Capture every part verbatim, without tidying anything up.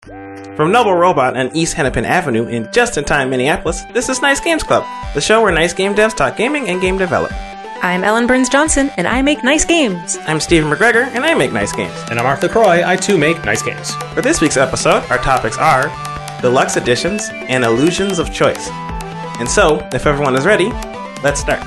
From Noble Robot and East Hennepin Avenue in just-in-time Minneapolis, this is Nice Games Club, the show where nice game devs talk gaming and game development. I'm Ellen Burns-Johnson, and I make nice games. I'm Stephen McGregor, and I make nice games. And I'm Arthur Croy, I too make nice games. For this week's episode, our topics are deluxe editions and illusions of choice. And so, if everyone is ready, let's start.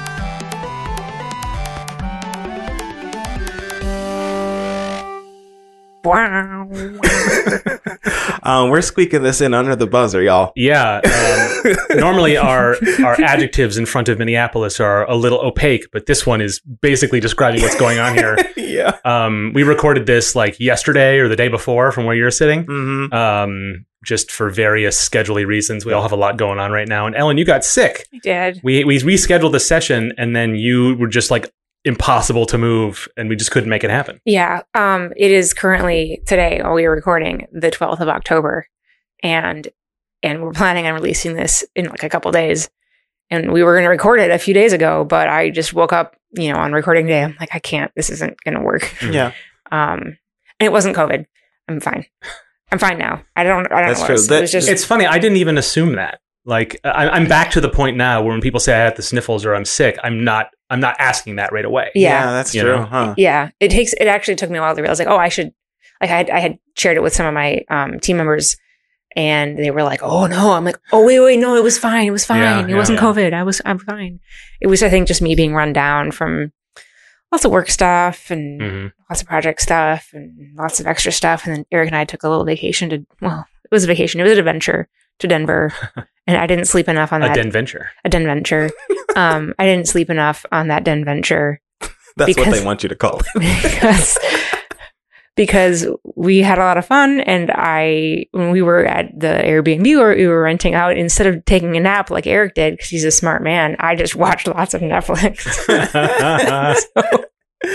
Wow. um, we're squeaking this in under the buzzer, y'all. Yeah. Um, normally our our adjectives in front of Minneapolis are a little opaque, but this one is basically describing what's going on here. Yeah. Um, we recorded this like yesterday or the day before from where you're sitting. Mm-hmm. Um, just for various scheduling reasons. We all have a lot going on right now. And Ellen, you got sick. I did. We we rescheduled the session, and then you were just like impossible to move, and we just couldn't make it happen. Yeah. Um, it is currently today, while we are recording, the twelfth of October, and and we're planning on releasing this in like a couple days. And we were going to record it a few days ago, but I just woke up, you know, on recording day. I'm like, I can't. This isn't going to work. Yeah. Um, and it wasn't COVID. I'm fine. I'm fine now. I don't. I don't That's know. true. It was, That- it was just. It's funny. I didn't even assume that. Like, I, I'm back to the point now where when people say I have the sniffles or I'm sick, I'm not. I'm not asking that right away. Yeah. that's You true, know? huh? Yeah, it takes. It actually took me a while to realize, like, oh, I should. Like, I had, I had shared it with some of my um, team members, and they were like, "Oh no!" I'm like, "Oh wait, wait, no, it was fine. It was fine. Yeah, it yeah, wasn't yeah. COVID. I was, I'm fine." It was, I think, just me being run down from lots of work stuff and hmm lots of project stuff and lots of extra stuff. And then Eric and I took a little vacation to. Well, it was a vacation. It was an adventure to Denver, and I didn't sleep enough on A that. den venture. a den venture. um, I didn't sleep enough on that den venture. That's what Because- they want you to call it. because because we had a lot of fun, and I when we were at the Airbnb we were, we were renting out, instead of taking a nap like Eric did because he's a smart man, I just watched lots of Netflix. So,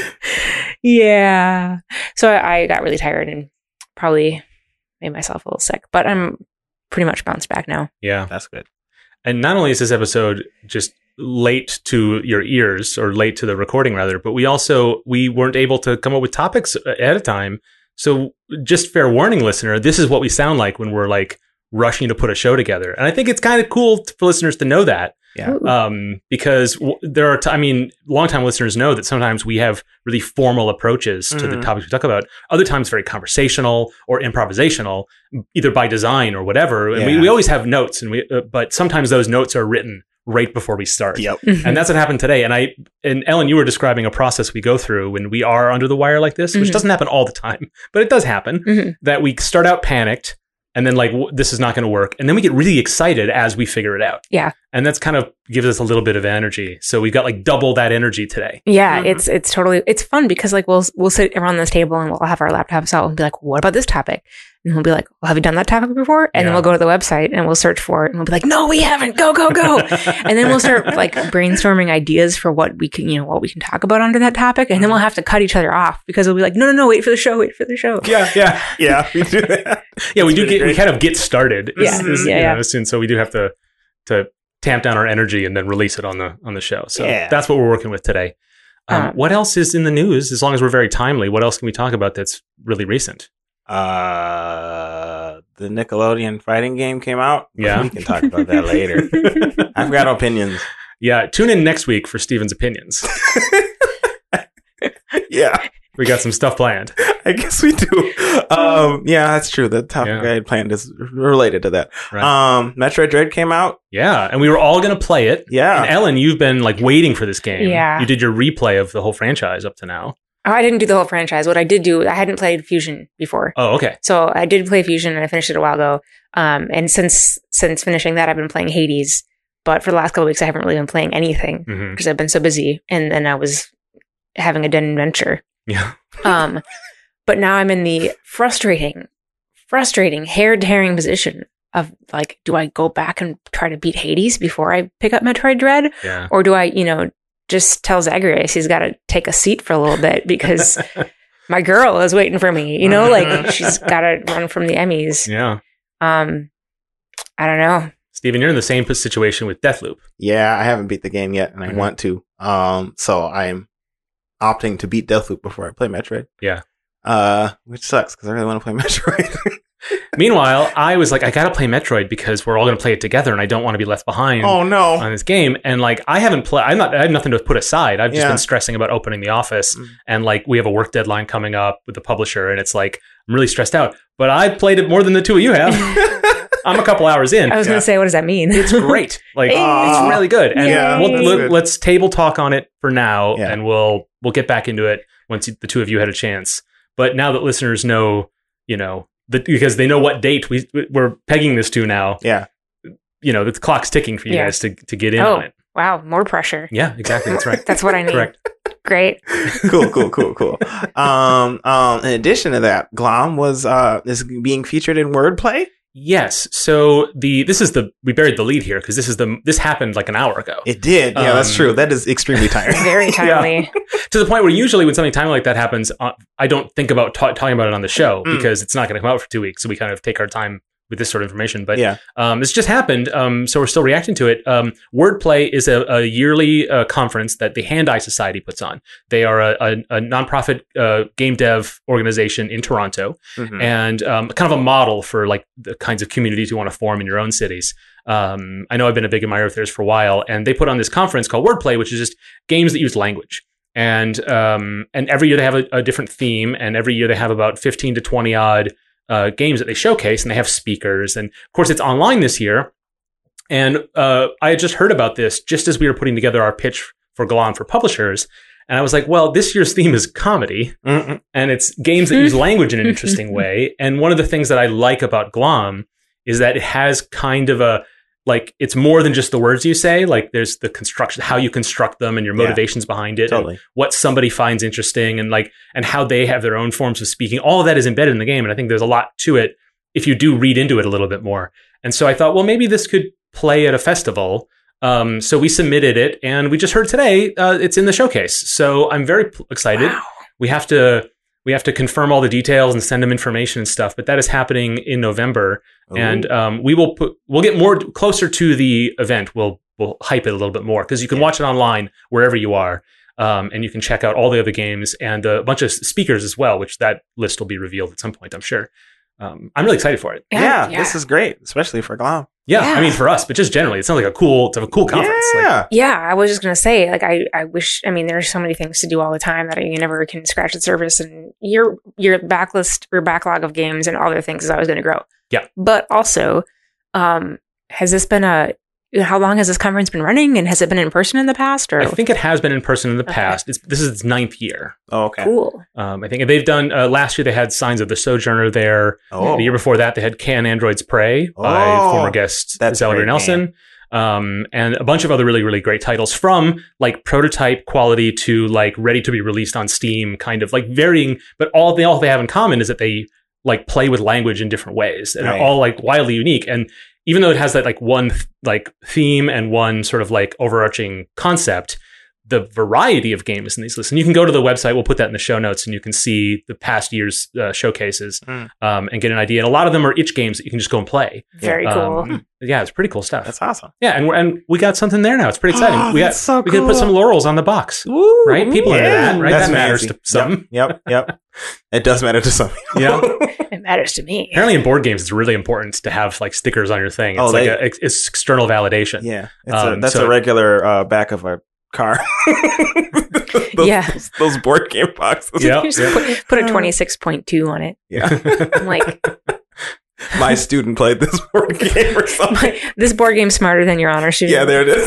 yeah, so I, I got really tired and probably made myself a little sick, but I'm pretty much bounced back now. Yeah. That's good. And not only is this episode just late to your ears, or late to the recording rather, but we also, we weren't able to come up with topics ahead of time. So just fair warning, listener, this is what we sound like when we're like rushing to put a show together. And I think it's kind of cool for listeners to know that. Yeah. Ooh. Um, because w- there are, t- I mean, longtime listeners know that sometimes we have really formal approaches to the Mhm. topics we talk about. Other times very conversational or improvisational, either by design or whatever. And we, Yeah. we always have notes, and we, uh, but sometimes those notes are written right before we start. Yep. And that's what happened today. And I, and Ellen, you were describing a process we go through when we are under the wire like this, which Mhm. doesn't happen all the time, but it does happen, Mhm. that we start out panicked. And then like, w- this is not going to work. And then we get really excited as we figure it out. Yeah. And that's kind of gives us a little bit of energy. So we've got like double that energy today. Yeah, Mhm. it's it's totally it's fun because like we'll we'll sit around this table and we'll have our laptops out and be like, what about this topic? And we'll be like, well, have you done that topic before? And Yeah. then we'll go to the website and we'll search for it and we'll be like, no, we haven't. Go, go, go. And then we'll start like brainstorming ideas for what we can, you know, what we can talk about under that topic. And then we'll have to cut each other off because we'll be like, no, no, no, wait for the show, wait for the show. Yeah, yeah. Yeah, we do that. Yeah, we It's do pretty get, we great. kind of get started. Yeah, As- as, yeah, you yeah. know, soon, so we do have to, to tamp down our energy and then release it on the, on the show. So Yeah. that's what we're working with today. Um, Um, what else is in the news? As long as we're very timely, what else can we talk about that's really recent? Uh, the Nickelodeon fighting game came out. Yeah. We can talk about that later. I've got opinions. Yeah, tune in next week for Steven's opinions. Yeah, We got some stuff planned. I guess we do. Um, yeah, that's true. The topic Yeah. I had planned is related to that. Right. Um, Metroid Dread came out. Yeah, and we were all going to play it. Yeah. And Ellen, you've been like waiting for this game. Yeah. You did your replay of the whole franchise up to now. Oh, I didn't do the whole franchise. What I did do, I hadn't played Fusion before. Oh, okay. So I did play Fusion and I finished it a while ago. Um, and since since finishing that, I've been playing Hades. But for the last couple of weeks, I haven't really been playing anything hmm because I've been so busy. And then I was having a den adventure. Yeah. Um, but now I'm in the frustrating, frustrating, hair-tearing position of like, do I go back and try to beat Hades before I pick up Metroid Dread? Yeah. Or do I, you know, just tell Zagreus he's got to take a seat for a little bit because my girl is waiting for me, you know, like she's got to run from the Emmys. Yeah. Um, I don't know. Steven, you're in the same situation with Deathloop. Yeah, I haven't beat the game yet, and I Mhm. want to. Um, so I'm opting to beat Deathloop before I play Metroid. Yeah. uh, which sucks because I really want to play Metroid. Meanwhile, I was like, I gotta play Metroid because we're all gonna play it together, and I don't want to be left behind. Oh no! On this game, and like I haven't played. I'm not. I have nothing to put aside. I've just Yeah. been stressing about opening the office, Mm. and like we have a work deadline coming up with the publisher, and it's like I'm really stressed out. But I played it more than the two of you have. I'm a couple hours in. I was Yeah. going to say, what does that mean? It's great. Like Aw. it's really good. And Yeah, we'll, that's let, good. let's table talk on it for now, Yeah. and we'll we'll get back into it once the two of you had a chance. But now that listeners know, you know, the, because they know what date we we're pegging this to now. Yeah. You know, the clock's ticking for you Yeah. guys to to get in Oh. on it. Wow, more pressure. Yeah, exactly. That's right. That's what I need. Correct. Great. Cool, cool, cool, cool. Um, um, in addition to that, Glom was uh is being featured in Wordplay. Yes. So the this is the we buried the lead here because this is the this happened like an hour ago. It did. Yeah, that's Um, true. That is extremely tiring. Very timely. To the point where usually when something timely like that happens, uh, I don't think about ta- talking about it on the show Mm. because it's not going to come out for two weeks. So we kind of take our time with this sort of information. But Yeah. um, this just happened, um, so we're still reacting to it. Um, Wordplay is a, a yearly uh, conference that the Hand-Eye Society puts on. They are a, a, a nonprofit uh, game dev organization in Toronto, Mhm. and um, kind of a model for like the kinds of communities you want to form in your own cities. Um, I know I've been a big admirer of theirs for a while, and they put on this conference called Wordplay, which is just games that use language. And um, and every year they have a, a different theme, and every year they have about fifteen to twenty odd uh, games that they showcase, and they have speakers. And of course, it's online this year. And uh, I had just heard about this just as we were putting together our pitch for Glom for publishers. And I was like, well, this year's theme is comedy, Mm-mm. and it's games that use language in an interesting way. And one of the things that I like about Glom is that it has kind of a, like, it's more than just the words you say. Like, there's the construction, how you construct them and your Yeah. motivations behind it, Totally. and what somebody finds interesting, and like, and how they have their own forms of speaking. All of that is embedded in the game. And I think there's a lot to it if you do read into it a little bit more. And so I thought, well, maybe this could play at a festival. Um, so we submitted it, and we just heard today uh, it's in the showcase. So I'm very p- excited. Wow. We have to we have to confirm all the details and send them information and stuff. But that is happening in November, and Ooh. um, we will put we'll get more closer to the event. We'll we'll hype it a little bit more because you can Yeah. watch it online wherever you are, um, and you can check out all the other games and a bunch of speakers as well. Which that list will be revealed at some point, I'm sure. Um, I'm really excited for it. yeah, this is great, especially for Glom. Yeah, Yeah. I mean for us, but just generally, it sounds like a cool, it's a cool conference. Like, Yeah. Yeah, I was just gonna say, like, I, I wish. I mean, there's so many things to do all the time that you never can scratch the surface, and your your backlist or backlog of games and other things is always going to grow. Yeah. But also, um, has this been a? How long has this conference been running, and has it been in person in the past? Or I think it has been in person in the Okay. past. It's, this is its ninth year. Oh, okay. cool. Um, I think they've done uh, last year. They had Signs of the Sojourner there. Oh, The year before that, they had Can Androids Pray by Oh, former guest that's a Zelda great Nelson, um, and a bunch of other really, really great titles from like prototype quality to like ready to be released on Steam, kind of like varying. But all they all they have in common is that they like play with language in different ways, and Right. are all like wildly unique. And even though it has that like one like theme and one sort of like overarching concept, the variety of games in these lists. And you can go to the website. We'll put that in the show notes, and you can see the past year's uh, showcases Mm. um, and get an idea. And a lot of them are itch games that you can just go and play. Very cool. Um, yeah, it's pretty cool stuff. That's awesome. yeah, and we're, and we got something there now. It's pretty exciting. Oh, we got that's so we can put cool. some laurels on the box, Woo, right? People are into that, right? That's That matters amazing. to some. Yep, yep, yep. It does matter to some. Yeah. It matters to me. Apparently, in board games, it's really important to have like stickers on your thing. It's Oh, like they- a, it's- it's external validation. Yeah, it's a, Um, that's so- a regular uh, back of a car. those, Yeah. those, those board game boxes. Yep, Just yep. put, put a twenty-six point two on it. Yeah. I'm like, My student played this board game or something. my, this board game's smarter than your honor student. Yeah, there it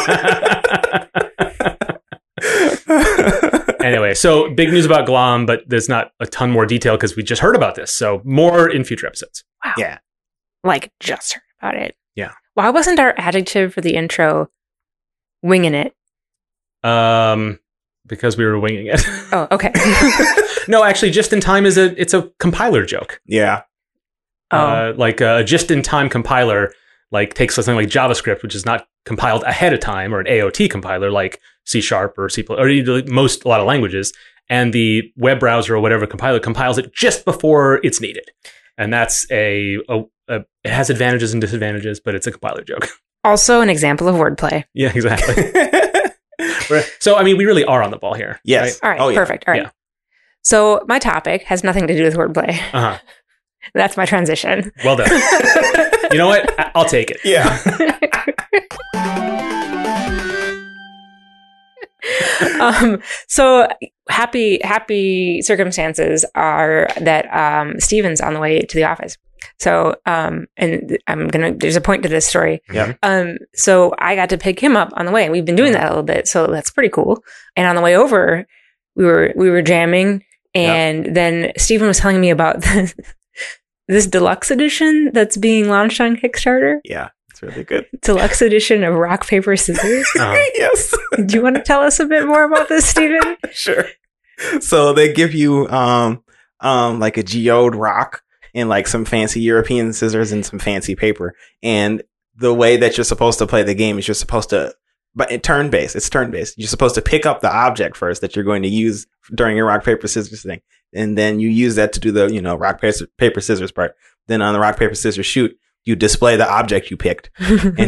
is. Anyway, so big news about Glom, but there's not a ton more detail because we just heard about this. So more in future episodes. Wow. Yeah. Like, just heard about it. Yeah. Why wasn't our adjective for the intro winging it? Um, because we were winging it. Oh, okay. No, actually, just in time is a it's a compiler joke. Yeah. Oh. Uh, like a just in time compiler, like takes something like JavaScript, which is not compiled ahead of time, or an A O T compiler like C Sharp or C or either- most a lot of languages, and the web browser or whatever compiler compiles it just before it's needed, and that's a, a, a it has advantages and disadvantages, but it's a compiler joke. Also an example of wordplay. Yeah, exactly. So I mean, we really are on the ball here. Yes. right? All right, Oh, yeah. perfect. All right. Yeah. So my topic has nothing to do with wordplay. Uh-huh. That's my transition. Well done. You know what? I- I'll take it. Yeah. um, so happy, happy circumstances are that um, Steven's on the way to the office. So, um, and I'm gonna. There's a point to this story. Yeah. Um, so I got to pick him up on the way, and we've been doing that a little bit. So that's pretty cool. And on the way over, we were we were jamming, and yep. then Steven was telling me about this, this deluxe edition that's being launched on Kickstarter. Yeah. It's really good. Deluxe edition of Rock, Paper, Scissors. Uh-huh. Yes. Do you want to tell us a bit more about this, Steven? Sure. So they give you um um like a geode rock and like some fancy European scissors and some fancy paper. And the way that you're supposed to play the game is you're supposed to, but it turn based. It's turn based. You're supposed to pick up the object first that you're going to use during your rock, paper, scissors thing. And then you use that to do the, you know, rock, paper, paper scissors part. Then on the rock, paper, scissors shoot, you display the object you picked. And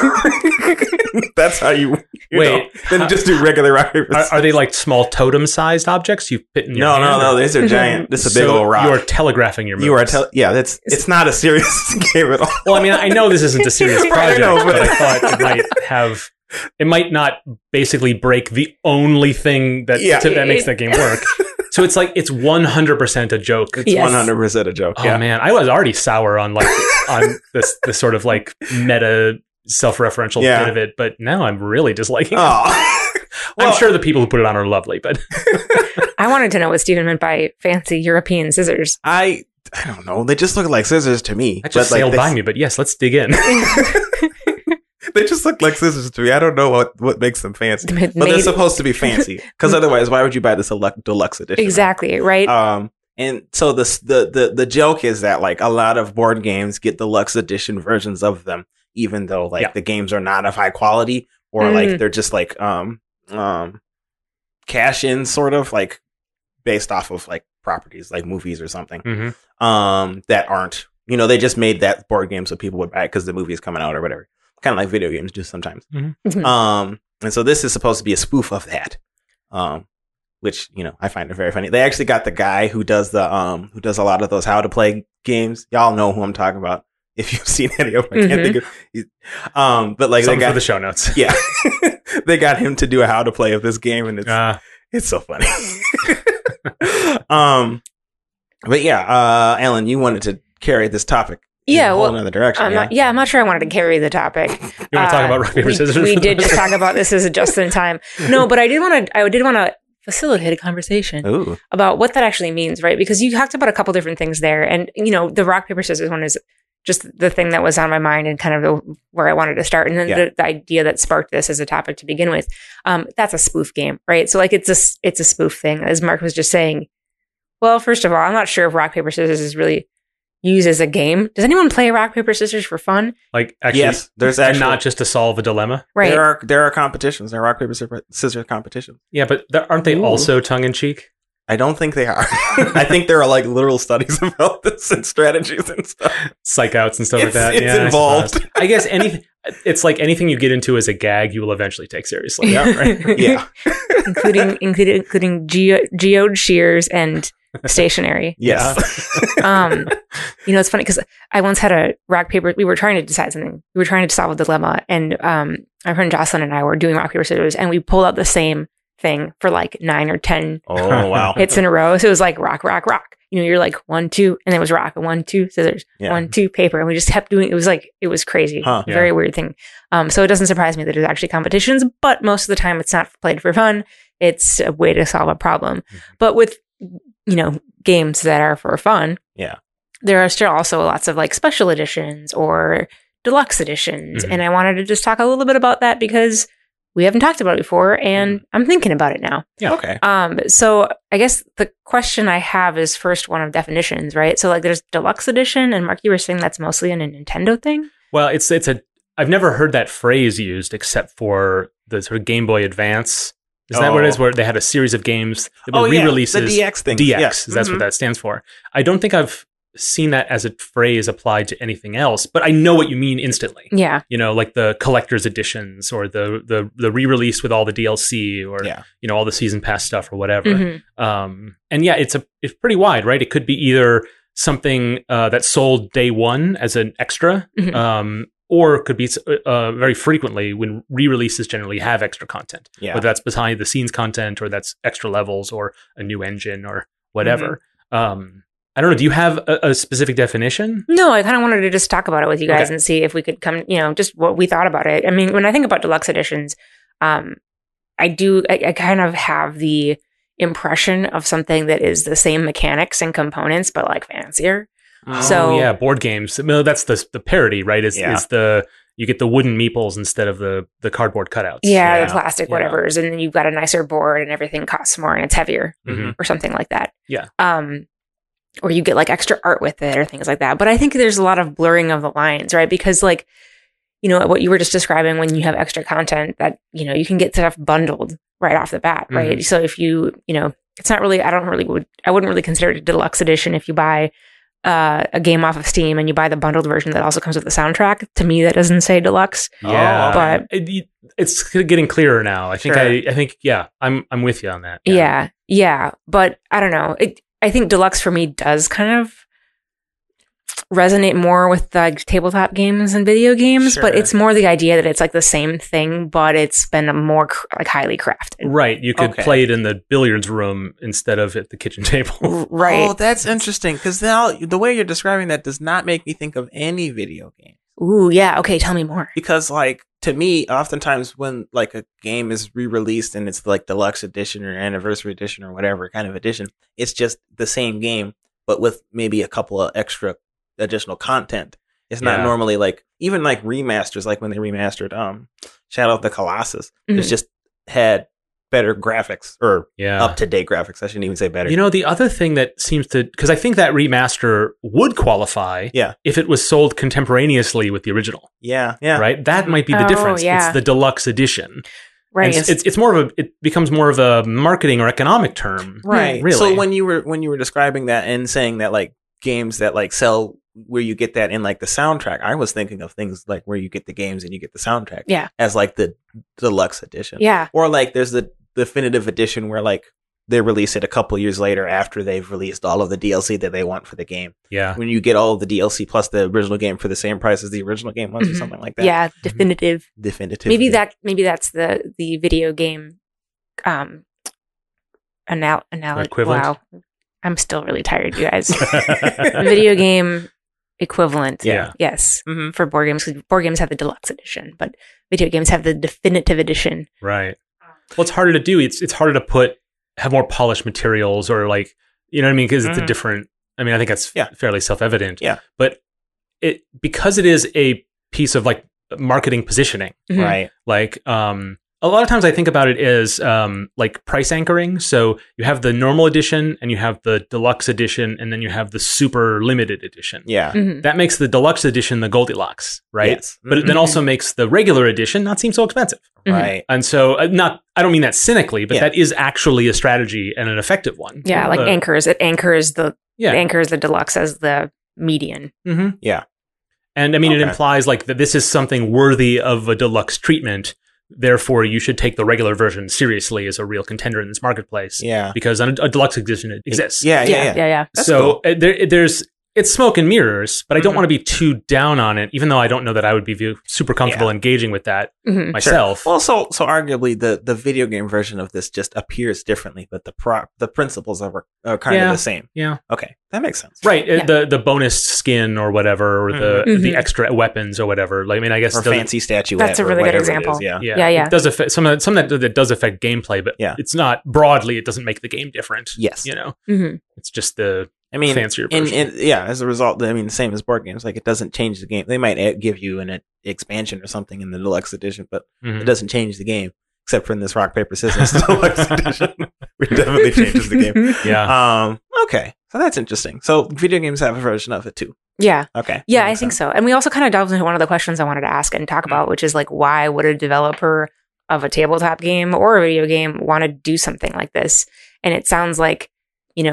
that's how you, you wait. know, then just do regular rock, paper, Are, scissors. are they like small totem sized objects you fit in your No, hand? no, no. or- These are giant. This is a big So old rock. You are telegraphing your moves. You are tell. Yeah, that's. It's not a serious game at all. Well, I mean, I know this isn't a serious I project, know, but but- I thought it might have. It might not basically break the only thing that Yeah. to, that makes that game work. So it's like it's one hundred percent a joke. It's Yes. one hundred percent a joke. Oh yeah. man, I was already sour on like on this this sort of like meta self-referential Yeah. bit of it, but now I'm really disliking it. Oh. Well, I'm sure the people who put it on are lovely, but I wanted to know what Steven meant by fancy European scissors. I. I don't know. They just look like scissors to me. that just but, like, sailed they, by me. But yes, let's dig in. They just look like scissors to me. I don't know what, what makes them fancy, Made- but they're supposed to be fancy. Because otherwise, why would you buy this deluxe, deluxe edition? Exactly, right? Um. And so the, the the the joke is that like a lot of board games get deluxe edition versions of them, even though like Yeah. the games are not of high quality or Mm. like they're just like um um cash in sort of like based off of like properties like movies or something Mhm. um that aren't, you know, they just made that board game so people would buy it because the movie is coming out or whatever, kind of like video games do sometimes. Mhm. Um and so this is supposed to be a spoof of that, um which, you know, I find it very funny. They actually got the guy who does the um who does a lot of those how to play games. Y'all know who I'm talking about if you've seen any of them. I can't Mhm. think of he's- um but like Something they got for the show notes. yeah. They got him to do a how to play of this game, and it's Uh, it's so funny. um but yeah, uh Alan, you wanted to carry this topic Yeah, in a whole well, other direction. I'm yeah? not, yeah, I'm not sure I wanted to carry the topic. you want to talk Uh, about rock paper we, scissors? We for the did rest just of- talk about this as just in time. No, but I did want to. I did want to facilitate a conversation Ooh. about what that actually means, right? Because you talked about a couple different things there, and you know, the rock paper scissors one is just the thing that was on my mind and kind of the, where I wanted to start, and then Yeah. the, the idea that sparked this as a topic to begin with. Um, that's a spoof game, right? So like it's a s- it's a spoof thing, as Mark was just saying. Well, first of all, I'm not sure if rock paper scissors is really used as a game. Does anyone play rock paper scissors for fun? Like actually, Yes, there's and actually not just to solve a dilemma. Right. there are there are competitions. There are rock paper scissors- scissors competitions. Yeah, but there, aren't they Ooh. also tongue in cheek? I don't think they are. I think there are like literal studies about this and strategies and stuff. Psych outs and stuff It's- like that. it's yeah, I involved. suppose. I, guess anything. It's like anything you get into as a gag, you will eventually take seriously. Yeah, right. Yeah. including including including geo, geode shears and stationery. Yes. Um, you know, it's funny because I once had a rock paper. We were trying to decide something. We were trying to solve a dilemma, and um, my friend Jocelyn and I were doing rock paper scissors, and we pulled out the same thing for like nine or ten Oh wow. hits in a row. So it was like rock, rock, rock. You know, you're like one, two, and then it was rock, and one, two, scissors, Yeah. one, two, paper, and we just kept doing. It was like it was crazy, Huh. Yeah. very weird thing. Um, so it doesn't surprise me that there's actually competitions, but most of the time it's not played for fun. It's a way to solve a problem. Mhm. But with you know games that are for fun, Yeah. there are still also lots of like special editions or deluxe editions, Mhm. and I wanted to just talk a little bit about that because we haven't talked about it before, and I'm thinking about it now. Yeah. Okay. Um, so I guess the question I have is first one of definitions, right? So like there's deluxe edition, and Mark, you were saying that's mostly a Nintendo thing. Well, it's it's a. I've never heard that phrase used except for the sort of Game Boy Advance. Isn't that what it is? Oh. Where they had a series of games that were Oh yeah. re-releases. The D X thing. D X, Yes. that's Mhm. what that stands for. I don't think I've seen that as a phrase applied to anything else, but I know what you mean instantly. Yeah. You know, like the collector's editions or the the the re-release with all the D L C or Yeah. you know all the season pass stuff or whatever. Mhm. Um, and yeah, it's a it's pretty wide, right? It could be either something uh, that sold day one as an extra, Mhm. um, or it could be uh, very frequently when re-releases generally have extra content, Yeah. whether that's behind the scenes content or that's extra levels or a new engine or whatever. Um, I don't know. Do you have a, a specific definition? No, I kind of wanted to just talk about it with you guys Okay. and see if we could come, you know, just what we thought about it. I mean, when I think about deluxe editions, um, I do, I, I kind of have the impression of something that is the same mechanics and components, but like fancier. So- oh, yeah, board games. No, that's the the parody, right? Is Yeah. is the you get the wooden meeples instead of the the cardboard cutouts. Yeah, Yeah. the plastic Yeah. whatevers, and then you've got a nicer board, and everything costs more, and it's heavier, Mhm. or something like that. Yeah. Um, or you get like extra art with it, or things like that. But I think there's a lot of blurring of the lines, right? Because like, you know, what you were just describing, when you have extra content, that you know you can get stuff bundled right off the bat, right? So if you, you know, it's not really, I don't really would, I wouldn't really consider it a deluxe edition if you buy uh, a game off of Steam and you buy the bundled version that also comes with the soundtrack. To me, that doesn't say deluxe. Yeah, Oh, but- it, it's getting clearer now. I think Sure. I I think yeah, I'm I'm with you on that. Yeah, yeah, but I don't know. It, I think deluxe for me does kind of resonate more with like tabletop games and video games, but Sure. it's more the idea that it's like the same thing, but it's been a more cr- like highly crafted. Right. You could Okay. play it in the billiards room instead of at the kitchen table. R- Right. Oh, that's interesting. Because now the way you're describing that does not make me think of any video game. Ooh, yeah. Okay, tell me more. Because, like, to me, oftentimes when like a game is re-released and it's like deluxe edition or anniversary edition or whatever kind of edition, it's just the same game, but with maybe a couple of extra additional content. It's not Yeah. normally like even like remasters, like when they remastered um Shadow of the Colossus. Mhm. It's just had better graphics or Yeah. up to date graphics. I shouldn't even say better. You know, the other thing that seems to, because I think that remaster would qualify Yeah. if it was sold contemporaneously with the original, yeah, yeah, right? That might be the Oh, difference. yeah. It's the deluxe edition. Right. And it's, it's it's more of a, it becomes more of a marketing or economic term. right. Really. So when you were when you were describing that and saying that like games that like sell where you get that in like the soundtrack, I was thinking of things like where you get the games and you get the soundtrack. Yeah. As like the deluxe edition. yeah. Or like there's the definitive edition where like they release it a couple years later after they've released all of the D L C that they want for the game. yeah. When you get all of the D L C plus the original game for the same price as the original game was Mhm. or something like that. Yeah. Definitive. Definitive. Maybe that. Maybe that's the the video game. Um. Anal. Anal- Equivalent? Wow. I'm still really tired, you guys. Video game equivalent. Yeah. Yes. Mhm. For board games, because board games have the deluxe edition, but video games have the definitive edition. Right. Well, it's harder to do. It's it's harder to put have more polished materials or like you know what I mean because it's a Mhm. different. I mean, I think that's Yeah. fairly self evident. Yeah. But it because it is a piece of like marketing positioning. Mhm. Right. Like um, a lot of times I think about it as um, like price anchoring. So you have the normal edition and you have the deluxe edition and then you have the super limited edition. Yeah. Mhm. That makes the deluxe edition the Goldilocks, right? Yes. But it then also makes the regular edition not seem so expensive. Mhm. Right. And so, uh, not I don't mean that cynically, but Yeah. that is actually a strategy and an effective one. Yeah, like Uh, anchors. It anchors the Yeah. it anchors the deluxe as the median. hmm Yeah. And I mean, it Okay. implies like that this is something worthy of a deluxe treatment. Therefore, you should take the regular version seriously as a real contender in this marketplace Yeah. because a, a deluxe edition exists. Yeah. Yeah. yeah, Yeah. yeah. yeah. That's so cool. uh, there, there's it's smoke and mirrors, but I don't Mhm. want to be too down on it. Even though I don't know that I would be view, super comfortable Yeah. engaging with that Mhm. myself. Well, so so arguably the the video game version of this just appears differently, but the prop the principles are are kind Yeah. of the same. Yeah. Okay, that makes sense. Right, uh, Yeah. the the bonus skin or whatever, or the Mhm. the Mhm. extra weapons or whatever. Like, I mean, I guess Or it does- fancy statuette. That's a or really good whatever it example. is, Yeah. Yeah, Yeah, yeah. It does affect some of that, some that that does affect gameplay, but Yeah. it's not broadly. It doesn't make the game different. Yes. You know, Mhm. it's just the I mean, fancier and, version. and yeah, as a result, I mean, the same as board games. Like, it doesn't change the game. They might add, give you an uh, expansion or something in the deluxe edition, but Mhm. it doesn't change the game. Except for in this rock paper scissors deluxe edition, which definitely changes the game. yeah. Um. Okay, so that's interesting. So video games have a version of it too. Yeah. Okay. Yeah, That I makes think sense. so. And we also kind of delved into one of the questions I wanted to ask and talk about, which is like, why would a developer of a tabletop game or a video game want to do something like this? And it sounds like, you know,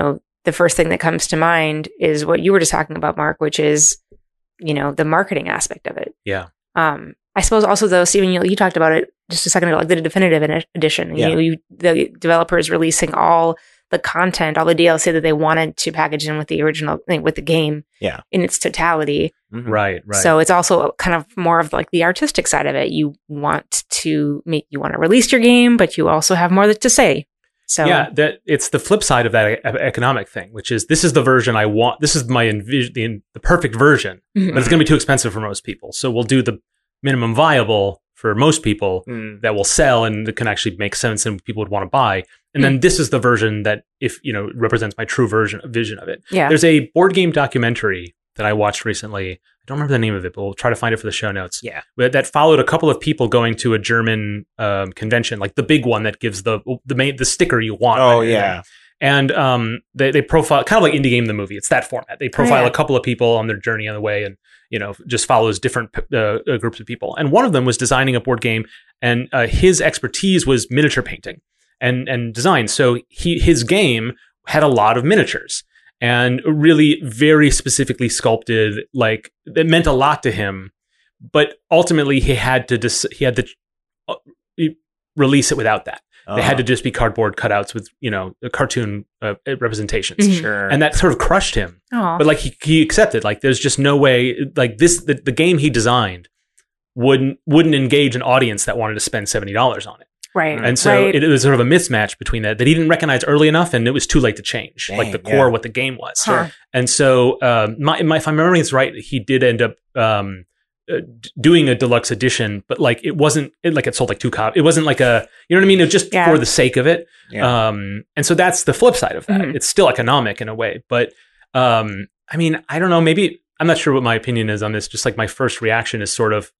the first thing that comes to mind is what you were just talking about, Mark, which is, you know, the marketing aspect of it. Yeah. Um, I suppose also though, Stephen, you, you talked about it just a second ago, like the definitive edi- edition. Yeah. You know, you, the developers releasing all the content, all the D L C that they wanted to package in with the original, with the game, Yeah. in its totality. Mhm. Right. Right. So it's also kind of more of like the artistic side of it. You want to make, you want to release your game, but you also have more to say. So yeah, that it's the flip side of that e- economic thing, which is this is the version I want. This is my envision, the, the perfect version, Mhm. but it's going to be too expensive for most people. So we'll do the minimum viable for most people Mm. that will sell and that can actually make sense and people would want to buy. And then this is the version that, if you know, represents my true version vision of it. yeah. There's a board game documentary that I watched recently. I don't remember the name of it, but we'll try to find it for the show notes. Yeah. But that followed a couple of people going to a German um, convention, like the big one that gives the the main the sticker you want. Oh right? yeah. And um, they they profile kind of like Indie Game the movie. It's that format. They profile yeah. a couple of people on their journey on the way, and you know just follows different uh, uh, groups of people. And one of them was designing a board game, and uh, his expertise was miniature painting and and design. So he his game had a lot of miniatures and really very specifically sculpted. Like it meant a lot to him, but ultimately he had to dis- he had to uh, release it without that. They had to just be cardboard cutouts with, you know, cartoon uh, representations. Mhm. Sure. And that sort of crushed him. Aw. But like he, he accepted, like there's just no way, like this, the, the game he designed wouldn't wouldn't engage an audience that wanted to spend seventy dollars on it. right. And so right. it, it was sort of a mismatch between that, that he didn't recognize early enough and it was too late to change, Dang, like the yeah. core, what the game was. Huh. And so, um, my, my, if I'm remembering this right, he did end up um, uh, d- doing a deluxe edition, but like it wasn't it, like it sold like two copies. It wasn't like a, you know what I mean? It was just Yeah. for the sake of it. Yeah. Um, and so that's the flip side of that. Mhm. It's still economic in a way, but um, I mean, I don't know. Maybe I'm not sure what my opinion is on this. Just like my first reaction is sort of,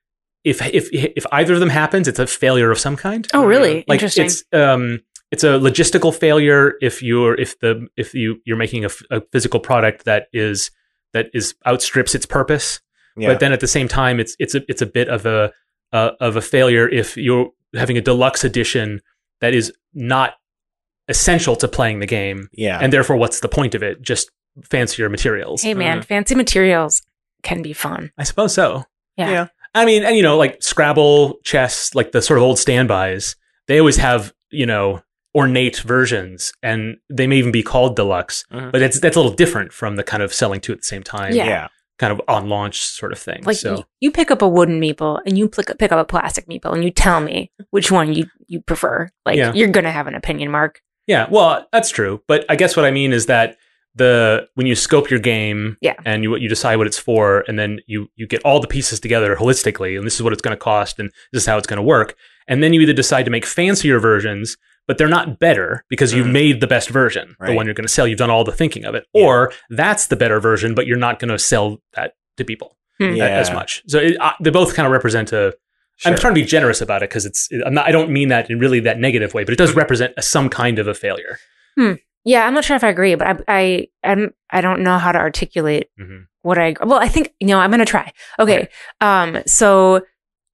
if if if either of them happens, it's a failure of some kind. Oh, really? Like Interesting. it's um it's a logistical failure if you're if the if you you're making a, f- a physical product that is that is outstrips its purpose. Yeah. But then at the same time, it's it's a it's a bit of a uh, of a failure if you're having a deluxe edition that is not essential to playing the game, yeah. and therefore, what's the point of it? Just fancier materials. Hey, man, Mhm. fancy materials can be fun. I suppose so. Yeah. Yeah. I mean, and you know, like Scrabble, chess, like the sort of old standbys, they always have, you know, ornate versions, and they may even be called deluxe, Mhm. but that's that's a little different from the kind of selling two at the same time, Yeah. yeah. kind of on launch sort of thing. Like so you, you pick up a wooden meeple and you pick, pick up a plastic meeple and you tell me which one you, you prefer. Like Yeah. you're going to have an opinion, Mark. yeah, well, that's true. But I guess what I mean is that the when you scope your game, Yeah. and you you decide what it's for, and then you you get all the pieces together holistically, and this is what it's going to cost, and this is how it's going to work, and then you either decide to make fancier versions, but they're not better because you've Mm. made the best version, the Right. one you're going to sell. You've done all the thinking of it, Yeah. or that's the better version, but you're not going to sell that to people Hmm. a- Yeah. as much. So it, uh, they both kind of represent a. I'm Sure. trying to be generous about it because it's. I'm not, I don't mean that in really that negative way, but it does represent a, some kind of a failure. Yeah, I'm not sure if I agree, but I I I'm, I don't know how to articulate Mhm. what I well, I think you know, I'm going to try. Okay. Um so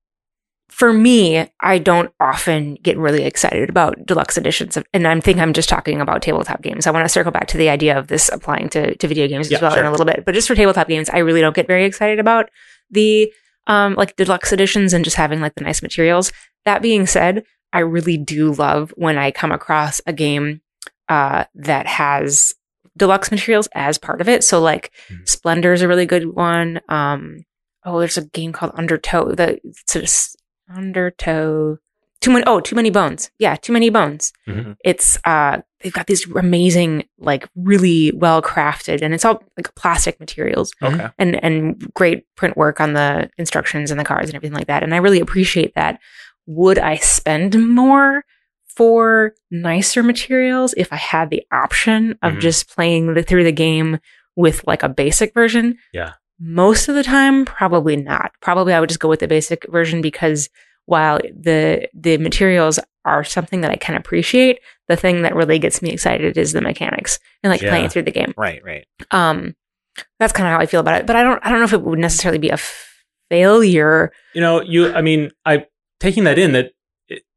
for me, I don't often get really excited about deluxe editions of, and I think I'm just talking about tabletop games. I want to circle back to the idea of this applying to to video games Yeah, as well sure. in a little bit. But just for tabletop games, I really don't get very excited about the um like deluxe editions and just having like the nice materials. That being said, I really do love when I come across a game uh, that has deluxe materials as part of it. So like Mhm. Splendor is a really good one. Um, oh, there's a game called Undertow. The it's a s- Undertow. Too many. Oh, Too Many Bones. Yeah, Too Many Bones. Mhm. It's uh, they've got these amazing, like really well crafted, and it's all like plastic materials Okay. and and great print work on the instructions and the cards and everything like that. And I really appreciate that. Would I spend more for nicer materials if I had the option of Mhm. just playing the, through the game with like a basic version? Yeah. Most of the time, probably not. Probably I would just go with the basic version because while the the materials are something that I can appreciate, the thing that really gets me excited is the mechanics and like Yeah. playing through the game. Right. Right. Um, that's kind of how I feel about it. But I don't I don't know if it would necessarily be a f- failure. You know, you. I mean, I taking that in that it,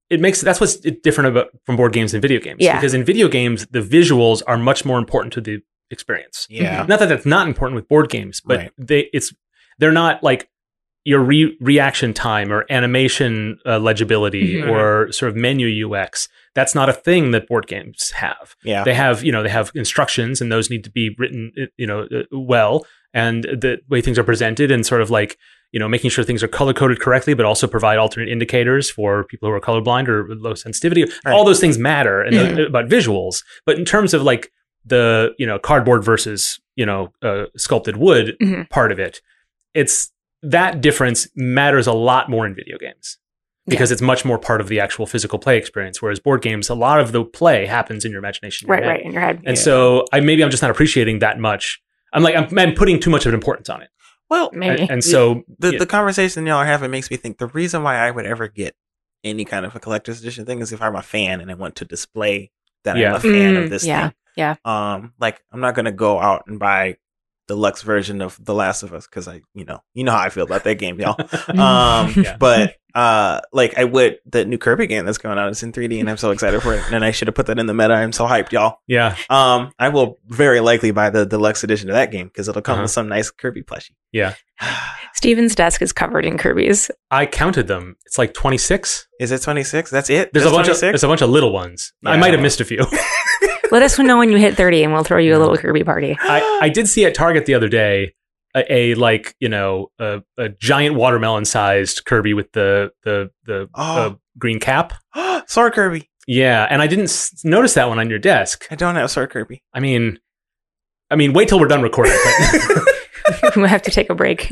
it makes that's what's different about from board games and video games. Yeah. Because in video games, the visuals are much more important to the experience. Yeah. Not that that's not important with board games, but Right. they it's they're not like your re- reaction time or animation uh, legibility Mhm. or sort of menu U X. That's not a thing that board games have. Yeah. They have, you know, they have instructions, and those need to be written, you know, uh, well, and the way things are presented, and sort of like, you know, making sure things are color coded correctly, but also provide alternate indicators for people who are colorblind or with low sensitivity. Right. All those things matter and Mhm. uh, about visuals. But in terms of like the, you know, cardboard versus, you know, uh, sculpted wood Mhm. part of it, it's that difference matters a lot more in video games because it's much more part of the actual physical play experience. Whereas board games, a lot of the play happens in your imagination. in your Right, head. right, in your head. And Yeah. so I maybe I'm just not appreciating that much. I'm like, I'm, I'm putting too much of an importance on it. Well, Maybe. And, and so the yeah, the conversation y'all are having makes me think the reason why I would ever get any kind of a collector's edition thing is if I'm a fan and I want to display that Yeah. I'm a fan Mm, of this yeah, thing. yeah. Um, like I'm not gonna go out and buy the deluxe version of The Last of Us because I, you know, you know how I feel about that game, y'all. Um, Yeah. but uh, like I would the new Kirby game that's going out. It's in three D, and I'm so excited for it. And I should have put that in the meta. I'm so hyped, y'all. yeah, Um, I will very likely buy the deluxe edition of that game because it'll come Uh-huh. with some nice Kirby plushie. yeah. Steven's desk is covered in Kirby's. I counted them. It's like twenty-six. Is it twenty-six? That's it? There's That's a bunch of twenty-six? there's a bunch of little ones. I Yeah. might have missed a few. Let us know when you hit thirty, and we'll throw you a little Kirby party. I, I did see at Target the other day a, a like you know a, a giant watermelon sized Kirby with the the the Oh. uh, green cap. Sword Kirby. Yeah, and I didn't s- notice that one on your desk. I don't have Sword Kirby. I mean, I mean, wait till we're done recording. We'll have to take a break.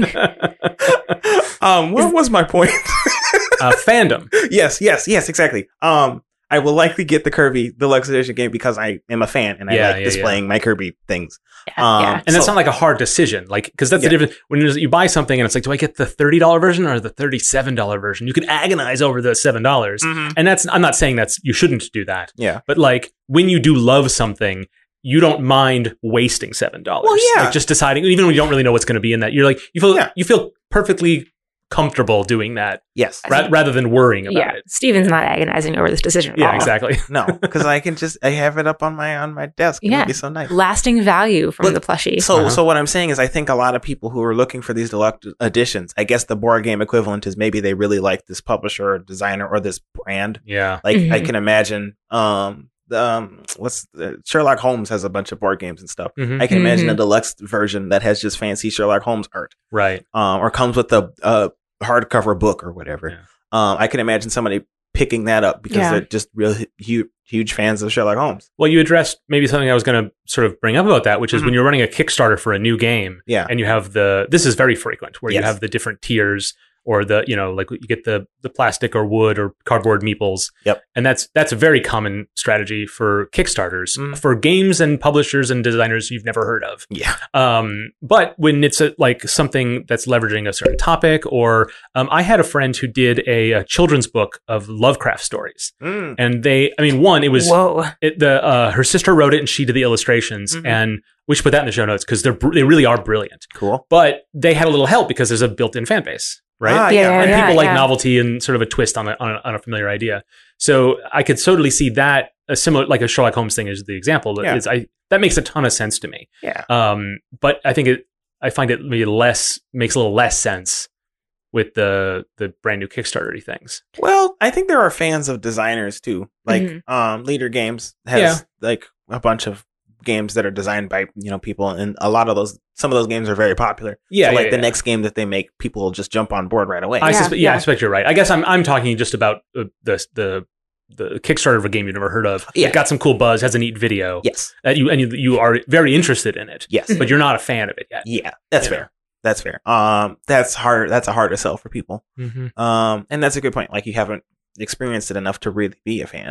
But Um, what was my point? uh, fandom. yes, yes, yes, exactly. Um, I will likely get the Kirby Deluxe Edition game because I am a fan and I Yeah, like yeah, displaying my Kirby things. Yeah, Um, yeah. And that's so- not like a hard decision, like because that's Yeah. the difference when there's- you buy something and it's like, do I get the thirty dollar version or the thirty seven dollar version? You could agonize over the seven dollars, Mhm. and that's I'm not saying that's you shouldn't do that, Yeah. but like when you do love something, you don't mind wasting seven dollars. Well, yeah. like just deciding, even when you don't really know what's going to be in that, you're like you feel Yeah. you feel perfectly comfortable doing that Yes. I ra- think- rather than worrying about Yeah, it. Steven's not agonizing over this decision at Yeah, all. exactly. No, because I can just I have it up on my on my desk. Yeah. It'd be so nice. Lasting value from But- the plushie. So, Uh-huh. so what I'm saying is, I think a lot of people who are looking for these deluxe editions, I guess the board game equivalent is maybe they really like this publisher or designer or this brand. Yeah. Like I Mhm. can imagine, um, the, um, what's the, Sherlock Holmes has a bunch of board games and stuff. Mhm. I can imagine Mhm. a deluxe version that has just fancy Sherlock Holmes art, Right. um, or comes with a, a hardcover book or whatever. Yeah. Um, I can imagine somebody picking that up because Yeah. they're just real huge, huge fans of Sherlock Holmes. Well, you addressed maybe something I was going to sort of bring up about that, which is Mhm. when you're running a Kickstarter for a new game, Yeah. and you have the this is very frequent where you Yes. have the different tiers or the you know like you get the the plastic or wood or cardboard meeples. Yep. And that's that's a very common strategy for Kickstarters Mm. for games and publishers and designers you've never heard of. Yeah. Um, but when it's a, like something that's leveraging a certain topic, or um, I had a friend who did a, a children's book of Lovecraft stories, Mm. and they, I mean, one, it was Whoa. it, the uh, her sister wrote it and she did the illustrations, Mhm. and we should put that in the show notes because they're br- they really are brilliant. Cool. But they had a little help because there's a built-in fan base, right? Ah, Yeah, yeah. and yeah, people like yeah. novelty and sort of a twist on a, on a on a familiar idea. So I could totally see that a similar like a Sherlock Holmes thing is the example. That Yeah. is, I that makes a ton of sense to me. Yeah. Um, but I think it I find it maybe less makes a little less sense with the the brand new Kickstarter things. Well, I think there are fans of designers too. Like, Mhm. um, Leader Games has Yeah. like a bunch of games that are designed by you know people, and a lot of those, some of those games are very popular. Yeah, so, like yeah, the yeah. next game that they make, people will just jump on board right away. I Yeah, suspect, yeah, yeah. I suspect you're right. I guess I'm I'm talking just about uh, the the the Kickstarter of a game you've never heard of. Yeah. It got some cool buzz, has a neat video. yes, That you and you, you are very interested in it, yes, but you're not a fan of it yet. yeah. That's You fair. That's fair. Um, that's hard. That's a harder sell for people. Mm-hmm. Um, and that's a good point. Like you haven't experienced it enough to really be a fan.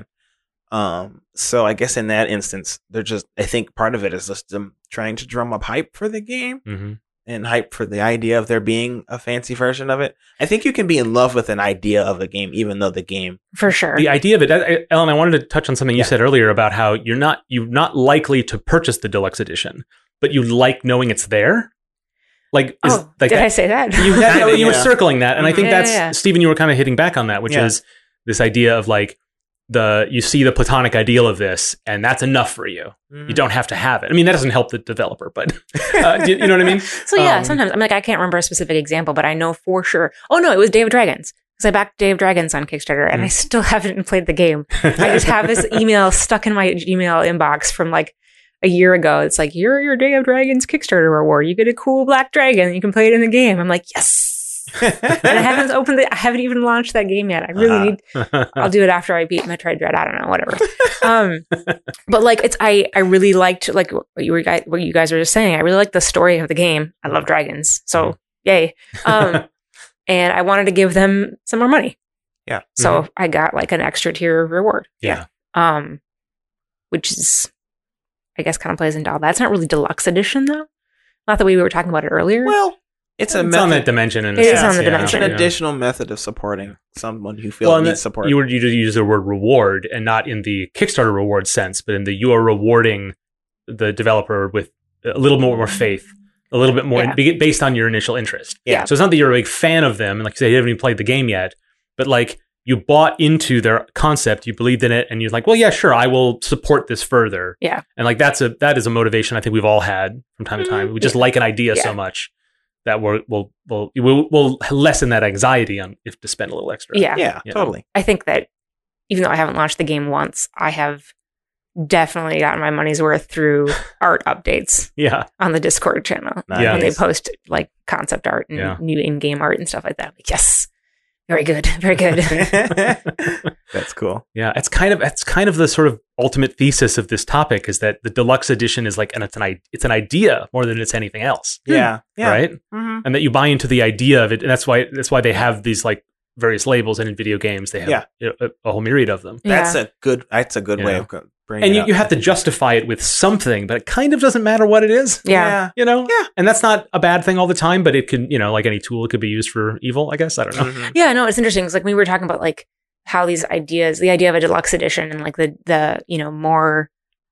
Um, so I guess in that instance, they're just. I think part of it is just them trying to drum up hype for the game. Mm-hmm. And hype for the idea of there being a fancy version of it. I think you can be in love with an idea of a game, even though the game. For sure. The idea of it, that- Ellen, I wanted to touch on something you Yeah. said earlier about how you're not you're not likely to purchase the deluxe edition, but you like knowing it's there. Like, is oh, like did that, I say that? you had, Kinda, you were yeah. circling that, and I think Yeah, that's yeah, yeah. Stephen. You were kind of hitting back on that, which Yeah. is This idea of like the you see the platonic ideal of this, and that's enough for you. Mm. You don't have to have it. I mean, that doesn't help the developer, but uh, you, you know what I mean? So yeah, Um, sometimes I'm like, I can't remember a specific example, but I know for sure. Oh no, it was Day of Dragons. Because I backed Day of Dragons on Kickstarter and Mm. I still haven't played the game. I just have this email stuck in my email inbox from like a year ago. It's like, you're your Day of Dragons Kickstarter reward. You get a cool black dragon. You can play it in the game. I'm like, yes. And I haven't opened it. I haven't even launched that game yet. I really Uh-huh. need, I'll do it after I beat Metroid Dread. I don't know, whatever. Um, but like it's, I, I really liked like what you were guys, what you guys were just saying. I really liked the story of the game. I love dragons. So yay. Um, and I wanted to give them some more money. Yeah. So I got like an extra tier reward. Yeah. Um, which is, I guess, kind of plays into all that. It's not really deluxe edition though. Not that we were talking about it earlier. Well, it's a It's method. on that dimension. In a It is sense, on the yeah. dimension. It's an Yeah. additional method of supporting someone who feels Well, and needs that- support. you were you use the word reward, and not in the Kickstarter reward sense, but in the you are rewarding the developer with a little more, more faith, a little bit more Yeah. be- based on your initial interest. Yeah. So it's not that you're a big fan of them, and like you say, you haven't even played the game yet, but like you bought into their concept, you believed in it, and you're like, well, yeah, sure, I will support this further. Yeah. And like that's a that is a motivation I think we've all had from time to time. We just like an idea Yeah. so much that we're, we'll we'll we'll we'll lessen that anxiety on if to spend a little extra. yeah. yeah, Yeah. totally. I think that even though I haven't launched the game once, I have definitely gotten my money's worth through art updates Yeah. on the Discord channel. Yeah. When they Nice. post like concept art and Yeah. new in-game art and stuff like that. I'm like, yes. Very good. Very good. That's cool. Yeah, it's kind of it's kind of the sort of ultimate thesis of this topic is that the deluxe edition is like and it's an i- it's an idea more than it's anything else, Yeah, yeah. right? Mhm. And that you buy into the idea of it, and that's why that's why they have these like various labels, and in video games they have Yeah. you know, a, a whole myriad of them. That's Yeah. a good. That's a good way Yeah. of go- bringing. And it you, up. you have to justify it with something, but it kind of doesn't matter what it is. Yeah. You know? Yeah. And that's not a bad thing all the time, but it can, you know, like any tool, it could be used for evil, I guess. I don't know. Mhm. Yeah, no, it's interesting. It's like we were talking about like how these ideas, the idea of a deluxe edition and like the the you know more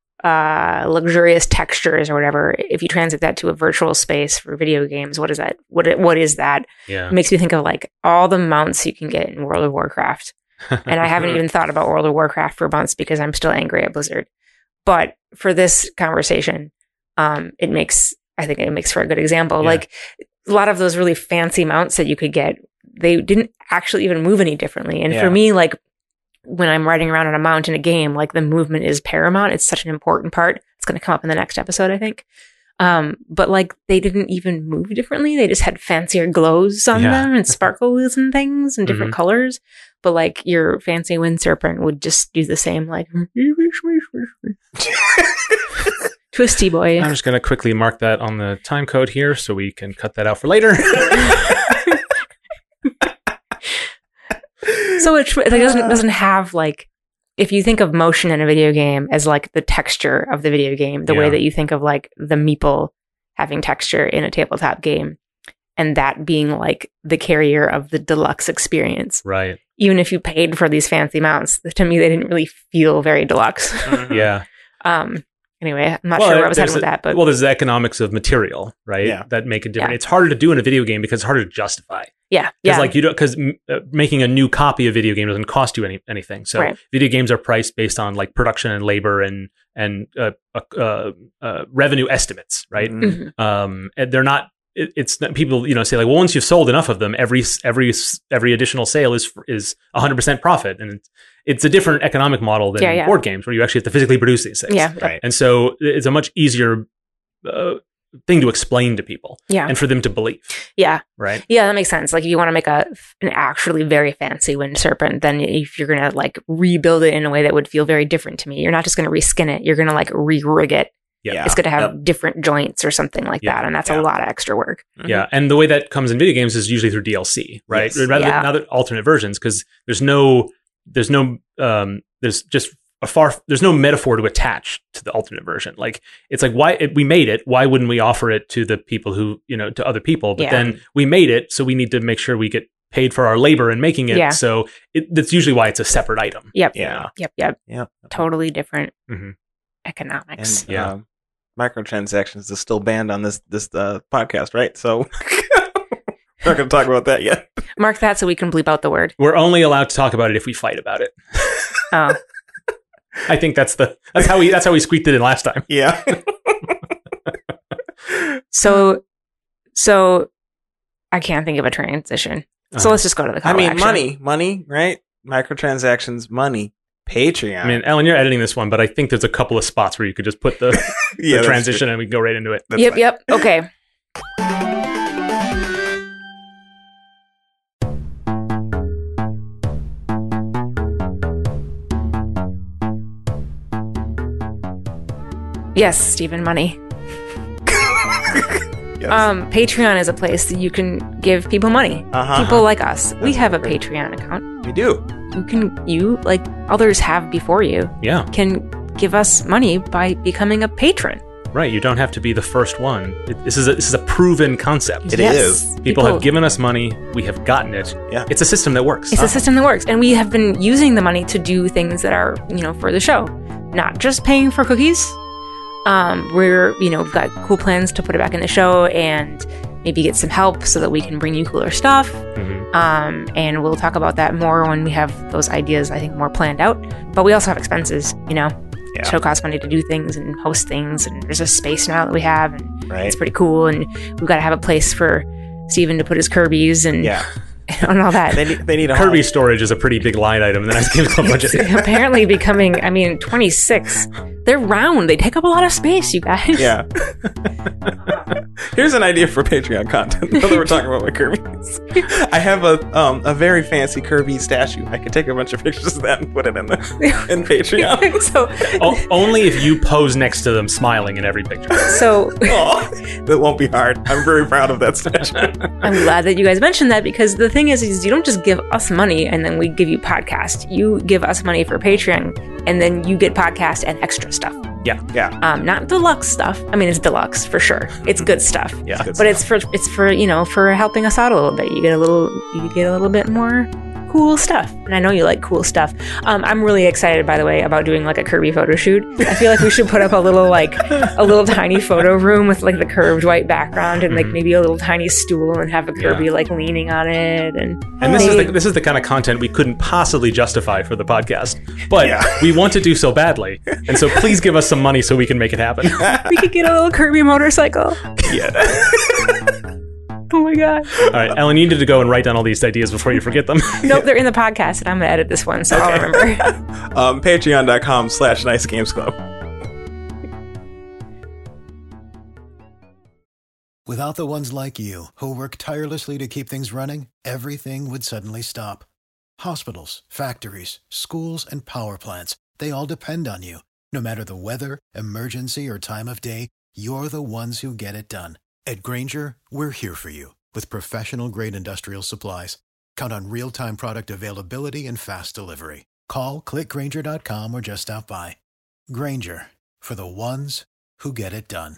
uh luxurious textures or whatever. If you translate that to a virtual space for video games, what is that? What it- what is that? Yeah. It makes me think of like all the mounts you can get in World of Warcraft. And I haven't even thought about World of Warcraft for months because I'm still angry at Blizzard. But for this conversation, um, it makes I think it makes for a good example. Yeah. Like a lot of those really fancy mounts that you could get, they didn't actually even move any differently. And Yeah. for me, like when I'm riding around on a mount in a game, like the movement is paramount. It's such an important part. It's going to come up in the next episode, I think. Um, but like they didn't even move differently. They just had fancier glows on Yeah. them and sparkles and things and different colors. But like your fancy wind serpent would just do the same, like twisty boy. I'm just going to quickly mark that on the time code here so we can cut that out for later. So it, it doesn't doesn't have like if you think of motion in a video game as like the texture of the video game, the way Yeah. that you think of like the meeple having texture in a tabletop game, and that being like the carrier of the deluxe experience. Right. Even if you paid for these fancy mounts, to me they didn't really feel very deluxe. Mhm. Yeah. um. Anyway, I'm not Well, sure where I was there's heading with a- that, but well, there's the economics of material, right? Yeah. That make it different. Yeah. It's harder to do in a video game because it's harder to justify. yeah, Because yeah, like you don't because uh, making a new copy of video game doesn't cost you any anything. So Right. video games are priced based on like production and labor and and uh, uh, uh, uh, revenue estimates, right? Mhm. Mhm. Um, and they're not. It, it's not, people you know say like, well, once you've sold enough of them, every every every additional sale is is one hundred percent profit, and it's, it's a different economic model than Yeah, yeah. board games where you actually have to physically produce these things. yeah, Right. And so it's a much easier uh, thing to explain to people yeah, and for them to believe, yeah. right? Yeah, that makes sense. Like if you want to make a an actually very fancy wind serpent, then if you're gonna like rebuild it in a way that would feel very different to me, you're not just gonna reskin it. You're gonna like re-rig it. Yeah. It's gonna have Yep. different joints or something like Yeah, that, and that's yeah. a lot of extra work. Mhm. Yeah, and the way that comes in video games is usually through D L C, right? Yes. Rather Yeah. than other alternate versions, because there's no, there's no, um, there's just a far, there's no metaphor to attach to the alternate version. Like it's like why it, we made it, why wouldn't we offer it to the people who you know to other people? But Yeah. then we made it, so we need to make sure we get paid for our labor in making it. Yeah. So it, that's usually why it's a separate item. Yep. Yeah. Yep. Yep. Yep. Totally different Mhm. economics. And Yeah. um, microtransactions is still banned on this this uh, podcast, right? So we're not going to talk about that yet. Mark that so we can bleep out the word. We're only allowed to talk about it if we fight about it. Oh. I think that's the that's how we that's how we squeaked it in last time. Yeah. So, so I can't think of a transition. So Uh-huh. let's just go to the call I to mean, action. money, money, right? Microtransactions, money, Patreon. I mean, Ellen, you're editing this one, but I think there's a couple of spots where you could just put the, yeah, the that's transition true. and we can go right into it. That's Yep, fine. yep. Okay. Yes, Stephen, money. Yes. Um, Patreon is a place that you can give people money. Uh-huh. People like us. We That's have a great. Patreon account. We do. You can, you, like others have before you, Yeah, can give us money by becoming a patron. right. You don't have to be the first one. It, this is a, this is a proven concept. It Yes. is. People, have given us money. We have gotten it. Yeah. It's a system that works. It's a system that works, and we have been using the money to do things that are, you know, for the show, not just paying for cookies. Um, we're, you know, we've got cool plans to put it back in the show and maybe get some help so that we can bring you cooler stuff. Mhm. Um, and we'll talk about that more when we have those ideas, I think, more planned out. But we also have expenses, you know. Yeah. The show costs money to do things and host things, and there's a space now that we have, and Right. it's pretty cool. And we've got to have a place for Steven to put his Kirby's and, Yeah. and all that. They need, they need a Kirby storage is a pretty big line item, and then I give them a budget. Apparently becoming, I mean, twenty-six. They're round. They take up a lot of space, you guys. home. Yeah. Here's an idea for Patreon content. Now that we're talking about my Kirby's, I have a um a very fancy Kirby statue. I could take a bunch of pictures of that and put it in the in Patreon. so, O- only if you pose next to them smiling in every picture. so Aw, that won't be hard. I'm very proud of that statue. I'm glad that you guys mentioned that, because the thing is, is you don't just give us money and then we give you podcast. You give us money for Patreon, and then you get podcast and extra stuff. Yeah. Yeah. Um, not deluxe stuff. I mean, it's deluxe for sure. It's good stuff. Yeah. Good But it's for it's for you know for helping us out a little bit. You get a little you get a little bit more cool stuff, and I know you like cool stuff. Um, I'm really excited, by the way, about doing like a Kirby photo shoot. I feel like we should put up a little like a little tiny photo room with like the curved white background and like Mhm. maybe a little tiny stool and have a Kirby Yeah. like leaning on it. And And this is maybe- the this is the kind of content we couldn't possibly justify for the podcast, but Yeah. we want to do so badly, and so please give us some money so we can make it happen. we could get a little Kirby motorcycle. Yeah. Oh my god! All right, Ellen, you need to go and write down all these ideas before you forget them. Nope, they're in the podcast, and I'm gonna edit this one, so I'll remember. um, Patreon.com slash Nice Games Club. Without the ones like you, who work tirelessly to keep things running, everything would suddenly stop. Hospitals, factories, schools, and power plants, they all depend on you. No matter the weather, emergency, or time of day, you're the ones who get it done. At Grainger, we're here for you with professional-grade industrial supplies. Count on real-time product availability and fast delivery. Call, click Grainger dot com, or just stop by. Grainger, for the ones who get it done.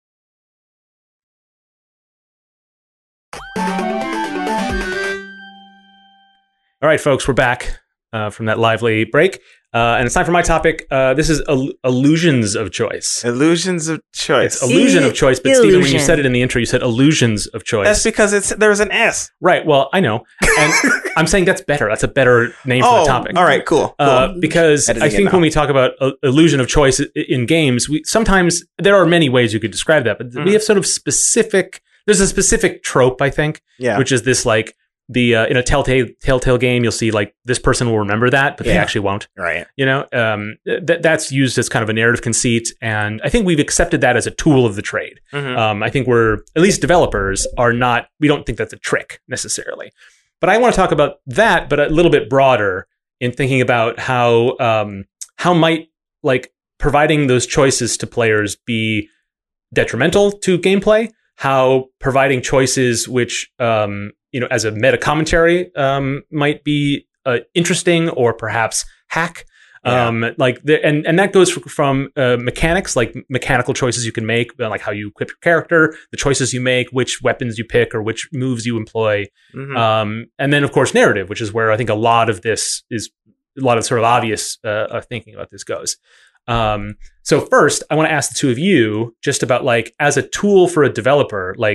All right, folks, we're back uh, from that lively break, uh, and it's time for my topic. Uh, this is il- illusions of choice. Illusions of choice. It's illusion of choice, but Stephen, when you Illusion. said it in the intro, you said illusions of choice. That's because it's there's an S. Right. Well, I know, and I'm saying that's better. That's a better name for Oh, the topic. all right, cool. cool. Uh, because Editing I it think now. when we talk about uh, illusion of choice i- in games, we sometimes there are many ways you could describe that, but Mhm. we have sort of specific. There's a specific trope, I think, yeah. which is this like the uh, in a telltale telltale game, you'll see like this person will remember that, but they Yeah. actually won't. right. You know, um, th- that's used as kind of a narrative conceit, and I think we've accepted that as a tool of the trade. Mhm. Um, I think we're at least developers are not. We don't think that's a trick necessarily. But I want to talk about that, but a little bit broader in thinking about how um, how might like providing those choices to players be detrimental to gameplay. How providing choices which um, you know as a meta commentary um, might be uh, interesting or perhaps hack. Yeah. Um, like the, and and that goes fr- from uh, mechanics, like mechanical choices you can make, uh, like how you equip your character, the choices you make, which weapons you pick, or which moves you employ, Mhm. um, and then of course narrative, which is where I think a lot of this is a lot of sort of obvious uh, uh, thinking about this goes. Um, so first, I want to ask the two of you just about like as a tool for a developer, like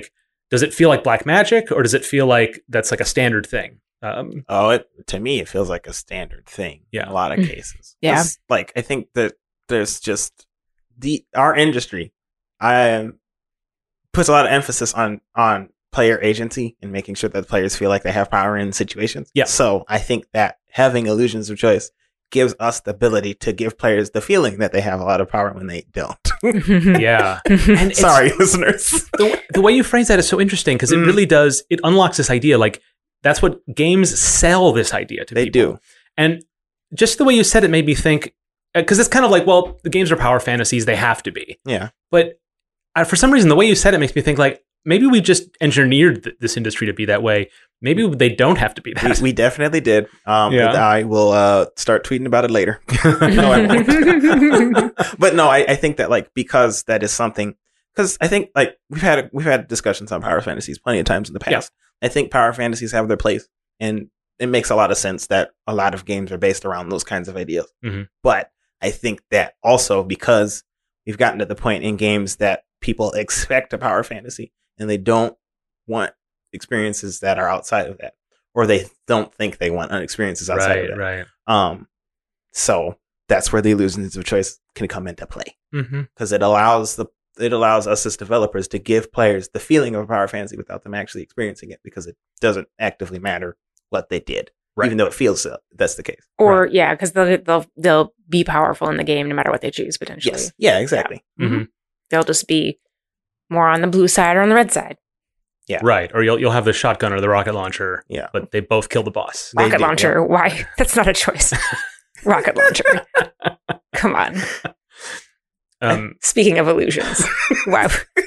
Does it feel like black magic, or does it feel like that's like a standard thing? Um, Oh, it to me it feels like a standard thing. Yeah. in a lot of cases. Yeah. 'Cause, like I think that there's just the our industry, I puts a lot of emphasis on on player agency and making sure that players feel like they have power in situations. Yeah. So I think that having illusions of choice gives us the ability to give players the feeling that they have a lot of power when they don't. yeah. And it's- Sorry, listeners. the, the way you phrase that is so interesting because it Mm. really does, it unlocks this idea. Like, that's what games sell this idea to They people. do. And just the way you said it made me think, because it's kind of like, well, the games are power fantasies, they have to be. Yeah. But uh, for some reason, the way you said it makes me think like, maybe we just engineered th- this industry to be that way. Maybe they don't have to be We, that. we definitely did. Um, Yeah. I will uh, start tweeting about it later. No, I won't. But no, I, I think that like because that is something. Because I think like we've had we've had discussions on power fantasies plenty of times in the past. I think power fantasies have their place, and it makes a lot of sense that a lot of games are based around those kinds of ideas. Mhm. But I think that also because we've gotten to the point in games that people expect a power fantasy and they don't want experiences that are outside of that, or they don't think they want experiences outside right, of that. right. Um, so that's where the illusions of choice can come into play Mm-hmm. because it allows the it allows us as developers to give players the feeling of a power fantasy without them actually experiencing it because it doesn't actively matter what they did, Right. even though it feels so, that's the case. Or yeah, because they'll they'll they'll be powerful in the game no matter what they choose potentially. Yes, yeah, exactly. Mhm. They'll just be more on the blue side or on the red side. Yeah. Right. Or you'll you'll have the shotgun or the rocket launcher. Yeah. But they both kill the boss. They Rocket do, launcher. Why? That's not a choice. Rocket launcher. Come on. Um, Speaking of illusions. Wow.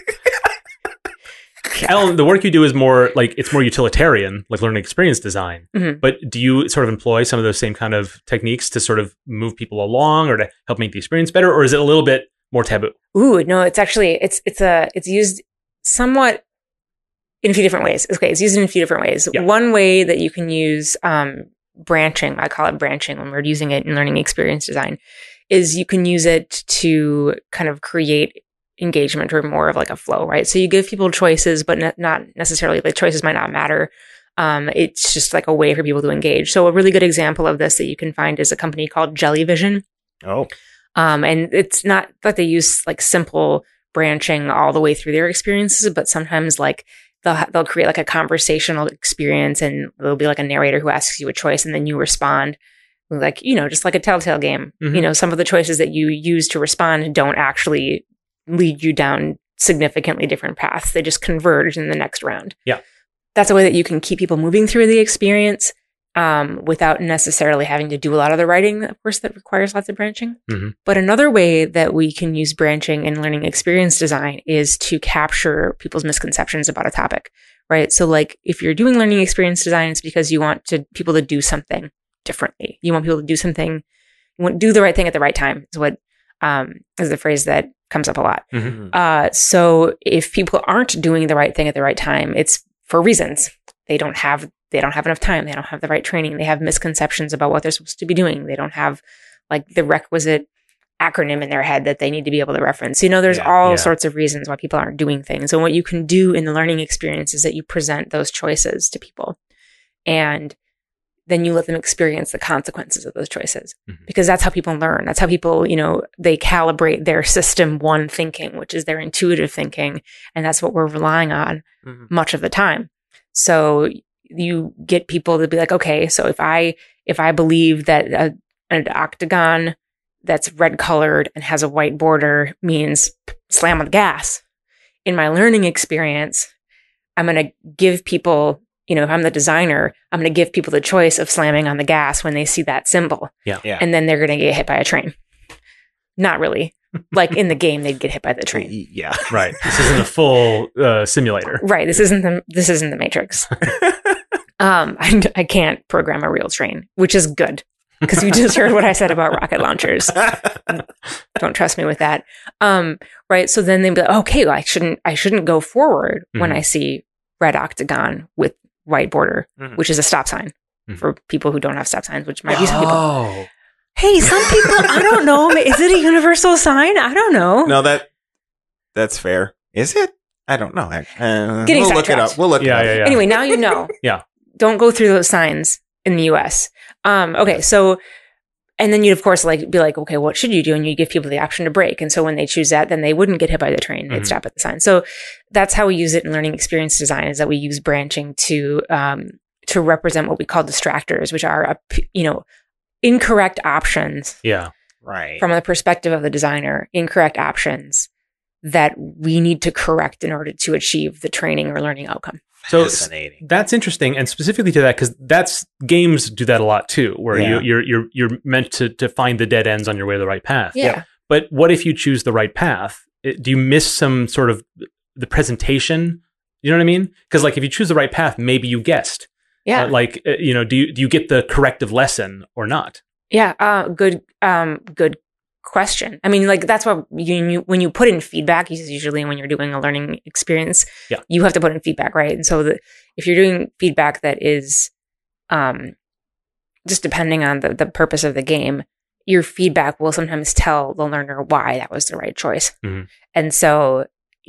Ellen, the work you do is more like it's more utilitarian, like learning experience design. Mhm. But do you sort of employ some of those same kind of techniques to sort of move people along or to help make the experience better, or is it a little bit more taboo? Ooh, no, it's actually it's it's a it's used somewhat in a few different ways. Okay, it's used in a few different ways. Yeah. One way that you can use um, branching, I call it branching when we're using it in learning experience design, is you can use it to kind of create engagement or more of like a flow, right? So you give people choices, but ne- not necessarily the choices might not matter. Um, it's just like a way for people to engage. So a really good example of this that you can find is a company called Jellyvision. Oh, Um, and it's not that they use like simple branching all the way through their experiences, but sometimes like they'll ha- they'll create like a conversational experience, and there'll be like a narrator who asks you a choice, and then you respond. Like, you know, just like a Telltale game. Mhm. You know, some of the choices that you use to respond don't actually lead you down significantly different paths. They just converge in the next round. Yeah. That's a way that you can keep people moving through the experience um, without necessarily having to do a lot of the writing, of course, that requires lots of branching. Mhm. But another way that we can use branching in learning experience design is to capture people's misconceptions about a topic, right? So like if you're doing learning experience design, it's because you want to people to do something differently. You want people to do something, you want do the right thing at the right time is what um, is the phrase that comes up a lot. Mhm. Uh, so if people aren't doing the right thing at the right time, it's for reasons. They don't have they don't have enough time. They don't have the right training. They have misconceptions about what they're supposed to be doing. They don't have like the requisite acronym in their head that they need to be able to reference. You know, there's Yeah, all yeah. sorts of reasons why people aren't doing things. And what you can do in the learning experience is that you present those choices to people. And then you let them experience the consequences of those choices Mhm. because that's how people learn. That's how people, you know, they calibrate their system one thinking, which is their intuitive thinking. And that's what we're relying on Mhm. much of the time. So you get people to be like, okay, so if I, if I believe that a, an octagon that's red colored and has a white border means slam on the gas in my learning experience, I'm going to give people, you know, if I'm the designer, I'm going to give people the choice of slamming on the gas when they see that symbol. Yeah. Yeah. And then they're going to get hit by a train. Not really. Like in the game, they'd get hit by the train. Yeah. Right. This isn't a full uh, simulator. Right. This isn't the, this isn't the Matrix. um, I, I can't program a real train, which is good because you just heard what I said about rocket launchers. Don't trust me with that. Um, right. So then they'd be like, okay, well, I shouldn't, I shouldn't go forward when Mhm. I see red octagon with white border, Mhm. which is a stop sign Mhm. for people who don't have stop signs, which might be some people. Oh. Hey, some people, I don't know. Is it a universal sign? I don't know. No, that that's fair. Is it? I don't know. Uh, Getting we'll look it sidetracked. up. We'll look Yeah, it up. yeah, yeah. Anyway, now you know. Yeah. Don't go through those signs in the U S. Um, okay, so, and then you'd, of course, like be like, okay, what should you do? And you give people the option to brake. And so when they choose that, then they wouldn't get hit by the train. They'd Mhm. stop at the sign. So that's how we use it in learning experience design, is that we use branching to, um, to represent what we call distractors, which are, a p- you know, incorrect options Yeah. Right. from the perspective of the designer, incorrect options that we need to correct in order to achieve the training or learning outcome. So Fascinating. that's interesting, and specifically to that, because that's games do that a lot too, where Yeah. you, you're you're you're meant to to find the dead ends on your way to the right path. Yeah. But what if you choose the right path? It- do you miss some sort of the presentation? You know what I mean? Because like if you choose the right path, maybe you guessed. Yeah. Uh, like uh, you know, do you do you get the corrective lesson or not? Yeah, uh, good, um, good question. I mean, like that's what you, you when you put in feedback, usually when you're doing a learning experience, Yeah. you have to put in feedback, right? And so the, if you're doing feedback that is, um, just depending on the, the purpose of the game, your feedback will sometimes tell the learner why that was the right choice. Mhm. And so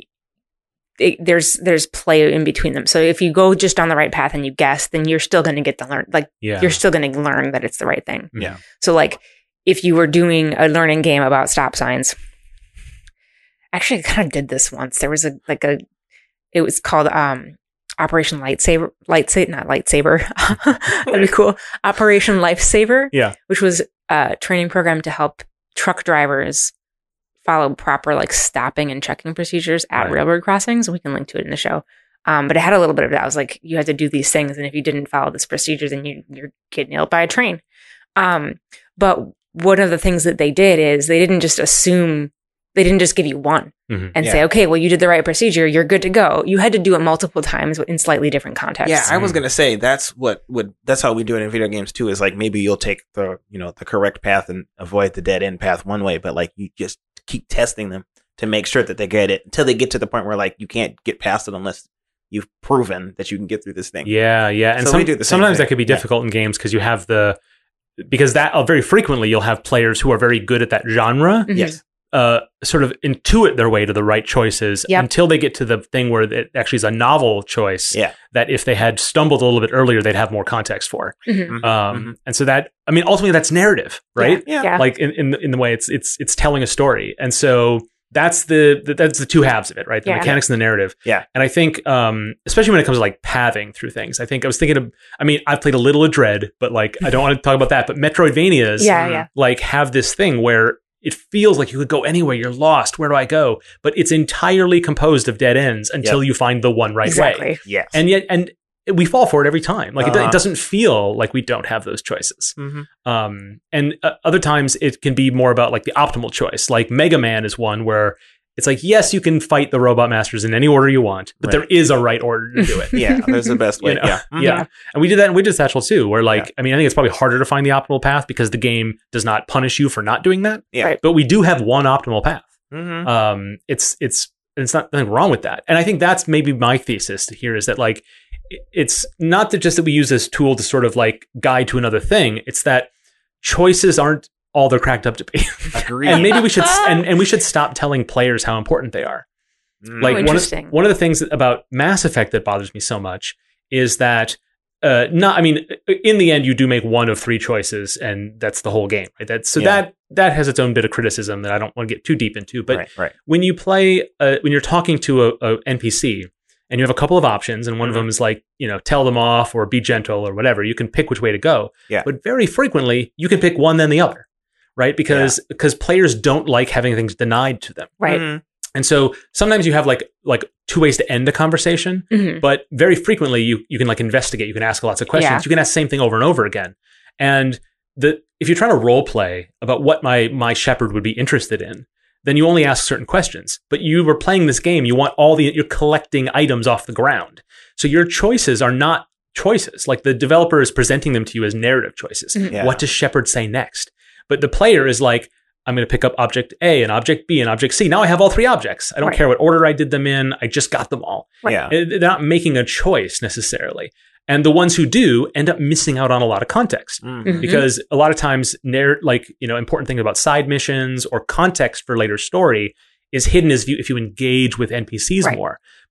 it, there's there's play in between them. So if you go just on the right path and you guess, then you're still going to get the learn. Like Yeah. you're still going to learn that it's the right thing. Yeah. So like if you were doing a learning game about stop signs, actually I kind of did this once. There was a like a it was called um Operation Lightsaber Lightsaber not lightsaber. That'd be cool. Operation Lifesaver. Yeah. Which was a training program to help truck drivers follow proper like stopping and checking procedures at Right. railroad crossings. We can link to it in the show. Um, but it had a little bit of that. I was like, you had to do these things, and if you didn't follow this procedure, then you you're get nailed by a train. Um, but one of the things that they did is they didn't just assume, they didn't just give you one Mhm. and Yeah. say, okay, well, you did the right procedure, you're good to go. You had to do it multiple times in slightly different contexts. Yeah, I was Mm. gonna say that's what would that's how we do it in video games too. Is like maybe you'll take the you know the correct path and avoid the dead end path one way, but like you just keep testing them to make sure that they get it until they get to the point where like you can't get past it unless you've proven that you can get through this thing. Yeah, yeah, and So some, we do the same sometimes thing. that could be Yeah. difficult in games because you have the because that uh, very frequently you'll have players who are very good at that genre, Mhm. Yes. uh, sort of intuit their way to the right choices Yep. until they get to the thing where it actually is a novel choice. Yeah. That if they had stumbled a little bit earlier, they'd have more context for. Mhm. Mhm, Um, mhm. And so that I mean, ultimately, that's narrative, right? Yeah. Yeah. Like in, in the- in the way it's it's it's telling a story, and so that's the the- that's the two halves of it, right? The Yeah. mechanics and the narrative. Yeah. And I think, um, especially when it comes to like pathing through things, I think I was thinking of. I mean, I've played a little of Dread, but like I don't want to talk about that. But Metroidvanias, Yeah, yeah. like have this thing where it feels like you could go anywhere. You're lost. Where do I go? But it's entirely composed of dead ends until you find the one right way. Exactly. Yes. And yet, and we fall for it every time. Like it, do- Uh-huh. it doesn't feel like we don't have those choices. Mhm. Um, and uh, other times it can be more about like the optimal choice. Like Mega Man is one where it's like, yes, you can fight the robot masters in any order you want, but Right. there is a right order to do it. Yeah, there's the best way. You know? Yeah. Mhm. Yeah. And we did that in Widget Satchel too, where like, I mean, I think it's probably harder to find the optimal path because the game does not punish you for not doing that. Yeah. Right. But we do have one optimal path. Mhm. Um, it's, it's, it's not nothing wrong with that. And I think that's maybe my thesis here is that like, it- it's not that just that we use this tool to sort of like guide to another thing. It's that choices aren't all they're cracked up to be. Agreed. and maybe we should, and, and we should stop telling players how important they are. Mm. Like Oh, one of, interesting. one of the things about Mass Effect that bothers me so much is that uh not I mean in the end you do make one of three choices and that's the whole game, right? That so Yeah. that that has its own bit of criticism that I don't want to get too deep into, but right, right. when you play uh, when you're talking to a, a N P C and you have a couple of options and one Mhm. of them is like, you know, tell them off or be gentle or whatever, you can pick which way to go. Yeah. But very frequently you can pick one then the other, right? Because because players don't like having things denied to them. Right. Mhm. And so sometimes you have like like two ways to end a conversation, Mhm. but very frequently you you can like investigate, you can ask lots of questions, Yeah. you can ask the same thing over and over again. And the if you're trying to role play about what my my shepherd would be interested in, then you only ask certain questions. But you were playing this game, you want all the you're collecting items off the ground. So your choices are not choices. Like the developer is presenting them to you as narrative choices. Mhm. Yeah. What does shepherd say next? But the player is like, I'm going to pick up object A and object B and object C. Now I have all three objects. I don't Right. care what order I did them in. I just got them all. Right. Yeah. Uh, They're not making a choice necessarily. And the ones who do end up missing out on a lot of context Mhm. Mhm. because a lot of times, narr- like, you know, important thing about side missions or context for later story is hidden as you, if you engage with N P Cs Right. more.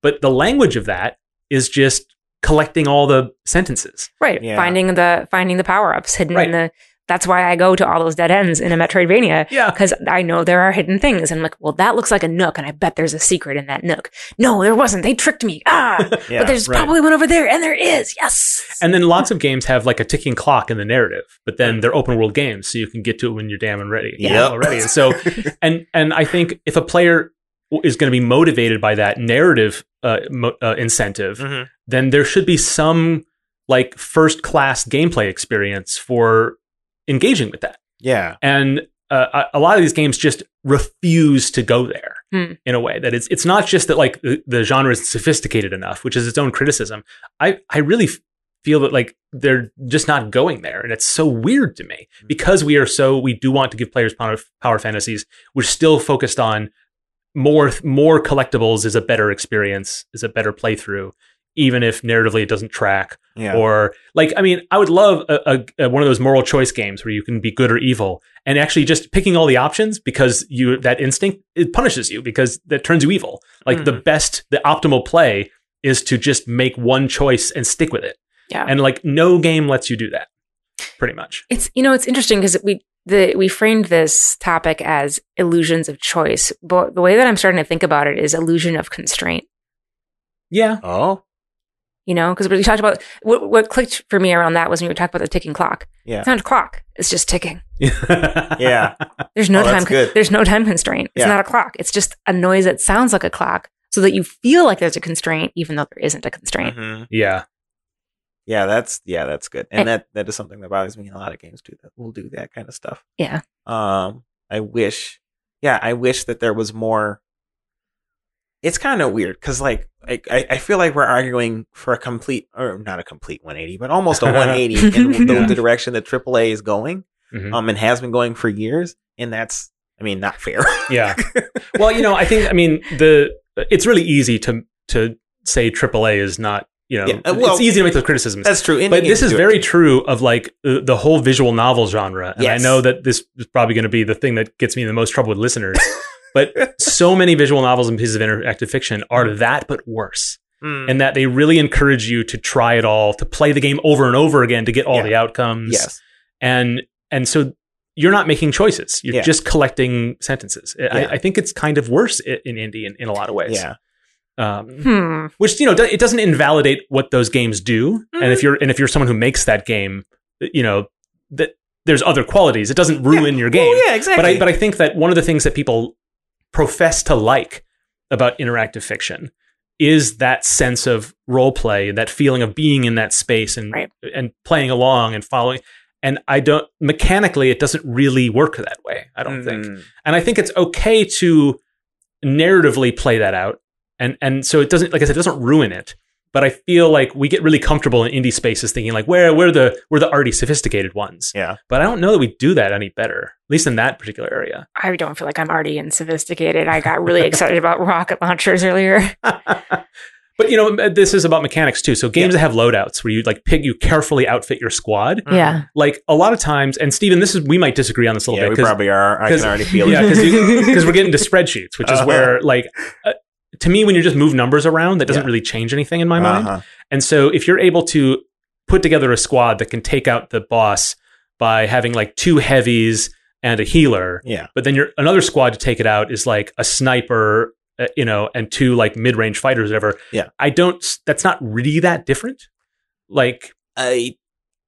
but the language of that is just collecting all the sentences. Right. Yeah. Finding the finding the power-ups hidden Right. in the that's why I go to all those dead ends in a Metroidvania. Yeah. Because I know there are hidden things. And I'm like, well, that looks like a nook, and I bet there's a secret in that nook. No, there wasn't. They tricked me. Ah, Yeah, but there's right. probably one over there, and there is. Yes. And then lots of games have like a ticking clock in the narrative, but then they're open world games, so you can get to it when you're damn and ready. Yep. Already. And so, and and I think if a player is going to be motivated by that narrative uh, mo- uh, incentive, Mhm. then there should be some like first class gameplay experience for engaging with that. Yeah. And uh, a a lot of these games just refuse to go there Hmm. in a way that it's it's not just that like the, the genre is sophisticated enough, which is its own criticism. I I really f- feel that like they're just not going there, and it's so weird to me because we are so we do want to give players power, power fantasies. We're still focused on more more collectibles is a better experience, is a better playthrough, even if narratively it doesn't track. Yeah. Or like, I mean, I would love a, a, a- one of those moral choice games where you can be good or evil, and actually just picking all the options because you that instinct it punishes you because that turns you evil. Like the best, the optimal play is to just make one choice and stick with it. Yeah. And like no game lets you do that, pretty much. It's you know it's interesting because we the we framed this topic as illusions of choice, but the way that I'm starting to think about it is illusion of constraint. Yeah. Oh. You know, because we talked about what, what clicked for me around that was when you were talking about the ticking clock. Yeah. It's not a clock; it's just ticking. Yeah. There's no Oh, that's time. good. There's no time constraint. It's Yeah. not a clock. It's just a noise that sounds like a clock, so that you feel like there's a constraint, even though there isn't a constraint. Mhm. Yeah. Yeah, that's yeah, that's good. And And- that that is something that bothers me in a lot of games too. That will do that kind of stuff. Yeah. Um, I wish, yeah, I wish that there was more. It's kind of weird because, like, I, I I feel like we're arguing for a complete, or not a complete one eighty, but almost a one eighty in the, Yeah. the direction that triple A is going, Mhm. um, and has been going for years, and that's, I mean, not fair. Yeah. Well, you know, I think I mean the it's really easy to to say triple A is not, you know, Yeah, uh, well, it's easy to make those criticisms. That's true. Indie But this games is do it very too. true of like the, the whole visual novel genre. And Yes. I know that this is probably going to be the thing that gets me in the most trouble with listeners. But so many visual novels and pieces of interactive fiction are that, but worse. Mm. And that they really encourage you to try it all, to play the game over and over again to get all Yeah. the outcomes. Yes. And and so you're not making choices. You're Yeah. just collecting sentences. I, Yeah. I think it's kind of worse i- in indie in, in a lot of ways. Yeah. Um, Hmm. which you know do- it doesn't invalidate what those games do. Mm-hmm. And if you're and if you're someone who makes that game, you know that there's other qualities. It doesn't ruin your game. Oh, yeah, exactly. But I but I think that one of the things that people profess to like about interactive fiction is that sense of role play, that feeling of being in that space and Right. and playing along and following. And I don't mechanically, it doesn't really work that way. I don't think. Mm. And I think it's okay to narratively play that out. And and so it doesn't, like I said, it doesn't ruin it. But I feel like we get really comfortable in indie spaces thinking like, where we're the we're the already sophisticated ones. Yeah. But I don't know that we do that any better, at least in that particular area. I don't feel like I'm already in sophisticated. I got really excited about rocket launchers earlier. But you know, this is about mechanics too. So games that have loadouts where you like pick, you carefully outfit your squad. Yeah. Like a lot of times, and Steven, this is we might disagree on this a little Yeah, bit. we 'cause- probably are. I 'cause- can already feel yeah, it. because we're getting to spreadsheets, which is Uh-huh. where like uh, to me, when you just move numbers around, that doesn't Yeah. really change anything in my mind. Uh-huh. And so if you're able to put together a squad that can take out the boss by having like two heavies and a healer, Yeah. but then your another squad to take it out is like a sniper, uh, you know, and two like mid-range fighters, or whatever. Yeah. I don't. That's not really that different. Like, I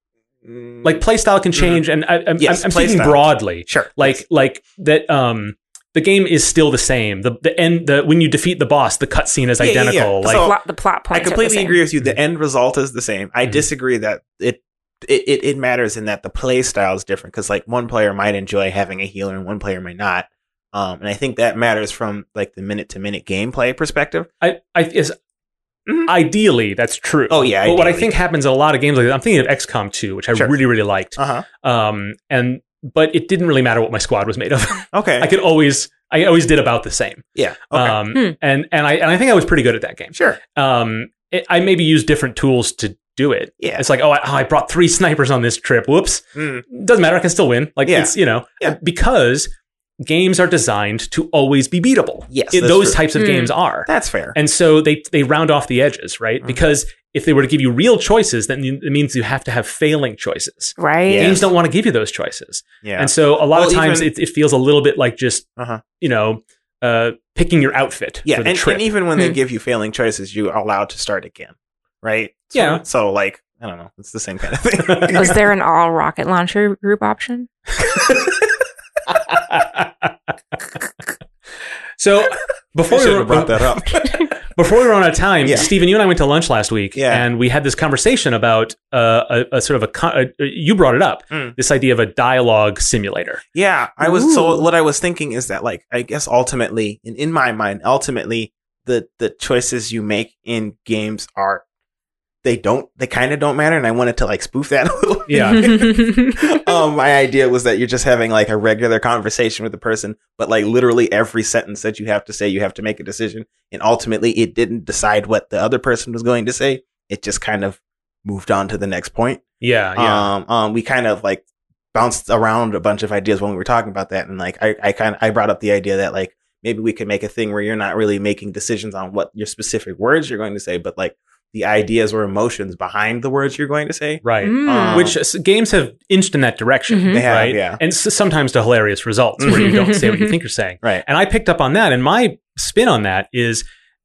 like playstyle can change, and I, I'm, Yes, I'm, I'm speaking playstyle. broadly. sure. Like, Yes. like that. Um, the game is still the same. The the end. The when you defeat the boss, the cutscene is Yeah, yeah, yeah. identical. Like, So- Plot, the plot I points. are the completely same. agree with you. The end result is the same. I Mhm. disagree that it it, it, it matters in that the play style is different because like one player might enjoy having a healer and one player might not. Um, and I think that matters from like the minute to minute gameplay perspective. I, I is Mhm. ideally that's true. Oh, yeah, But what I ideally. think happens in a lot of games like that, I'm thinking of X COM two, which I Sure. really really liked. Uh huh. Um, and but it didn't really matter what my squad was made of. Okay. I could always I always did about the same. yeah. Okay. Um, Hmm. and and I and I think I was pretty good at that game. sure. Um, it, I maybe used different tools to do it. Yeah. It's like, oh, I, oh, I brought three snipers on this trip. Whoops. Mm. Doesn't matter. I can still win. Like Yeah. it's, you know, Yeah. because games are designed to always be beatable. Yes, It- that's those true. types of Mm. games are. That's fair. And so they they round off the edges, right? Mhm. Because if they were to give you real choices, then it means you have to have failing choices. Right. Yeah. Games don't want to give you those choices. Yeah. And so a lot Well, of times even- it, it feels a little bit like just, Uh-huh. you know, uh, picking your outfit Yeah, for the and, trip. and even when they Hmm. give you failing choices, you are allowed to start again, right? So, Yeah. So, like, I don't know. It's the same kind of thing. Was there an all rocket launcher group option? So before we, should were, have brought that up. before we run out of time, Yeah. Stephen, you and I went to lunch last week, Yeah. and we had this conversation about uh, a, a sort of a, co- a. You brought it up, Mm. this idea of a dialogue simulator. Yeah, I was. So Ooh. what I was thinking is that, like, I guess ultimately, in, in my mind, ultimately, the the choices you make in games are they don't they kind of don't matter, and I wanted to like spoof that a little. Yeah. um, my idea was that you're just having like a regular conversation with the person, but like literally every sentence that you have to say, you have to make a decision, and ultimately, it didn't decide what the other person was going to say. It just kind of moved on to the next point. Yeah, yeah. Um, um, we kind of like bounced around a bunch of ideas when we were talking about that, and like I, I kind of I brought up the idea that like maybe we could make a thing where you're not really making decisions on what your specific words you're going to say, but like the ideas or emotions behind the words you're going to say. right. Mm. Um, Which uh, games have inched in that direction, Mhm. They have, right? yeah. And s- sometimes to hilarious results where you don't say what you think you're saying. Right. And I picked up on that. And my spin on that is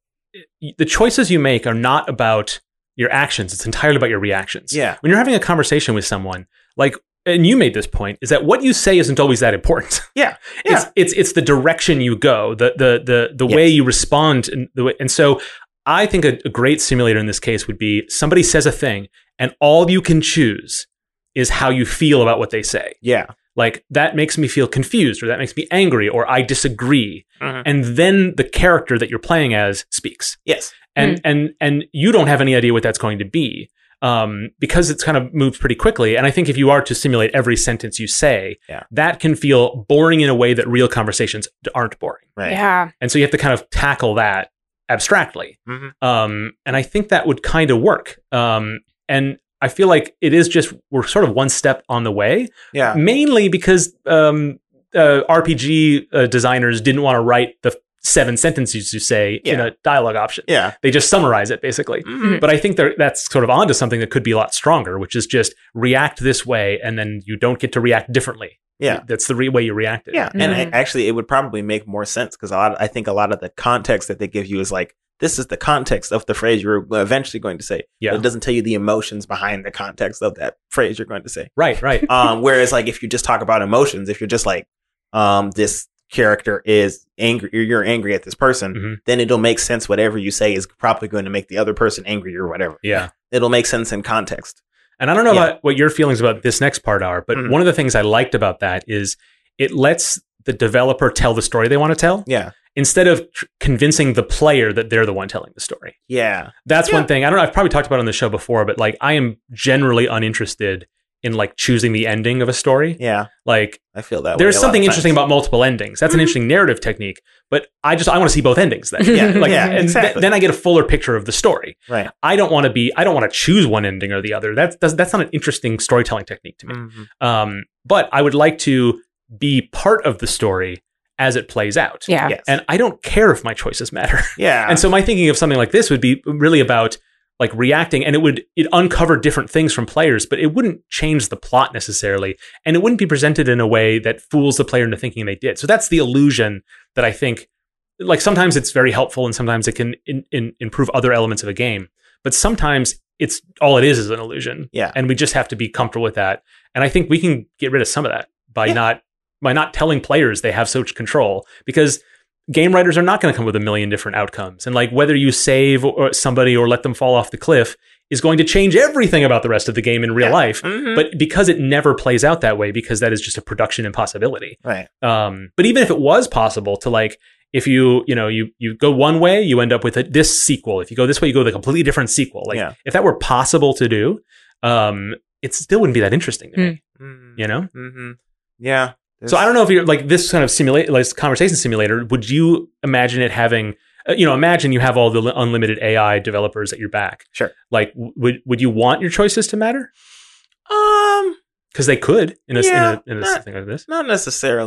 y- the choices you make are not about your actions. It's entirely about your reactions. Yeah. When you're having a conversation with someone, like, and you made this point, is that what you say isn't always that important. Yeah. It's it's it's the direction you go, the the the the Yes. way you respond, and the way. And so, I think a, a great simulator in this case would be somebody says a thing, and all you can choose is how you feel about what they say. Yeah. Like, that makes me feel confused, or that makes me angry, or I disagree. Mhm. And then the character that you're playing as speaks. Yes. And and and you don't have any idea what that's going to be. Um, because it's kind of moved pretty quickly. And I think if you are to simulate every sentence you say, Yeah. that can feel boring in a way that real conversations aren't boring. Right. Yeah. And so you have to kind of tackle that abstractly. Mhm. Um, and I think that would kind of work. Um, and I feel like it is just, we're sort of one step on the way, Yeah. mainly because um, uh, R P G uh, designers didn't want to write the seven sentences you say in Yeah. a dialogue option. Yeah. They just summarize it basically. Mhm. But I think they're- that's sort of onto something that could be a lot stronger, which is just react this way, and then you don't get to react differently. Yeah. That's the re- way you reacted. Yeah, and I, Mhm. actually, it would probably make more sense because a lot. Of, I think a lot of the context that they give you is like, this is the context of the phrase you're eventually going to say. Yeah. But it doesn't tell you the emotions behind the context of that phrase you're going to say. Right, right. Um, whereas, like, if you just talk about emotions, if you're just like, um, this character is angry, or you're angry at this person, Mhm. then it'll make sense. Whatever you say is probably going to make the other person angry or whatever. Yeah. It'll make sense in context. And I don't know Yeah. about what your feelings about this next part are, but Mhm. one of the things I liked about that is it lets the developer tell the story they want to tell Yeah, instead of tr- convincing the player that they're the one telling the story. yeah, That's Yeah. one thing. I don't know. I've probably talked about it on the show before, but like, I am generally uninterested in like choosing the ending of a story. yeah. Like, I feel that. there's way a lot something of interesting times. about multiple endings. That's an Mhm. interesting narrative technique, but I just, I want to see both endings then. Yeah, Like, yeah, and th- exactly. then I get a fuller picture of the story. Right. I don't want to be, I don't want to choose one ending or the other. That's, that's, that's not an interesting storytelling technique to me. Mhm. Um, but I would like to be part of the story as it plays out. Yeah. Yes. And I don't care if my choices matter. yeah. And so my thinking of something like this would be really about like reacting, and it would, it uncover different things from players, but it wouldn't change the plot necessarily. And it wouldn't be presented in a way that fools the player into thinking they did. So that's the illusion that I think, like, sometimes it's very helpful and sometimes it can in, in, improve other elements of a game. But sometimes it's all it is is an illusion. Yeah. And we just have to be comfortable with that. And I think we can get rid of some of that by Yeah. not, by not telling players they have such control, because game writers are not going to come with a million different outcomes. And like, whether you save or somebody or let them fall off the cliff is going to change everything about the rest of the game in real Yeah. life. Mhm. But because it never plays out that way, because that is just a production impossibility. right. Um, but even if it was possible to, like, if you, you know, you, you go one way, you end up with a, this sequel. If you go this way, you go with a completely different sequel. Like, Yeah. if that were possible to do, um, it still wouldn't be that interesting to me, Mhm. you know? Mm-hmm. Yeah. So I don't know if you're like this kind of simulate, like conversation simulator. Would you imagine it having, uh, you know, imagine you have all the li- unlimited A I developers at your back. Sure. Like, w- would would you want your choices to matter? Um, Because they could in a, Yeah, in a, in a not- thing like this. not necessarily.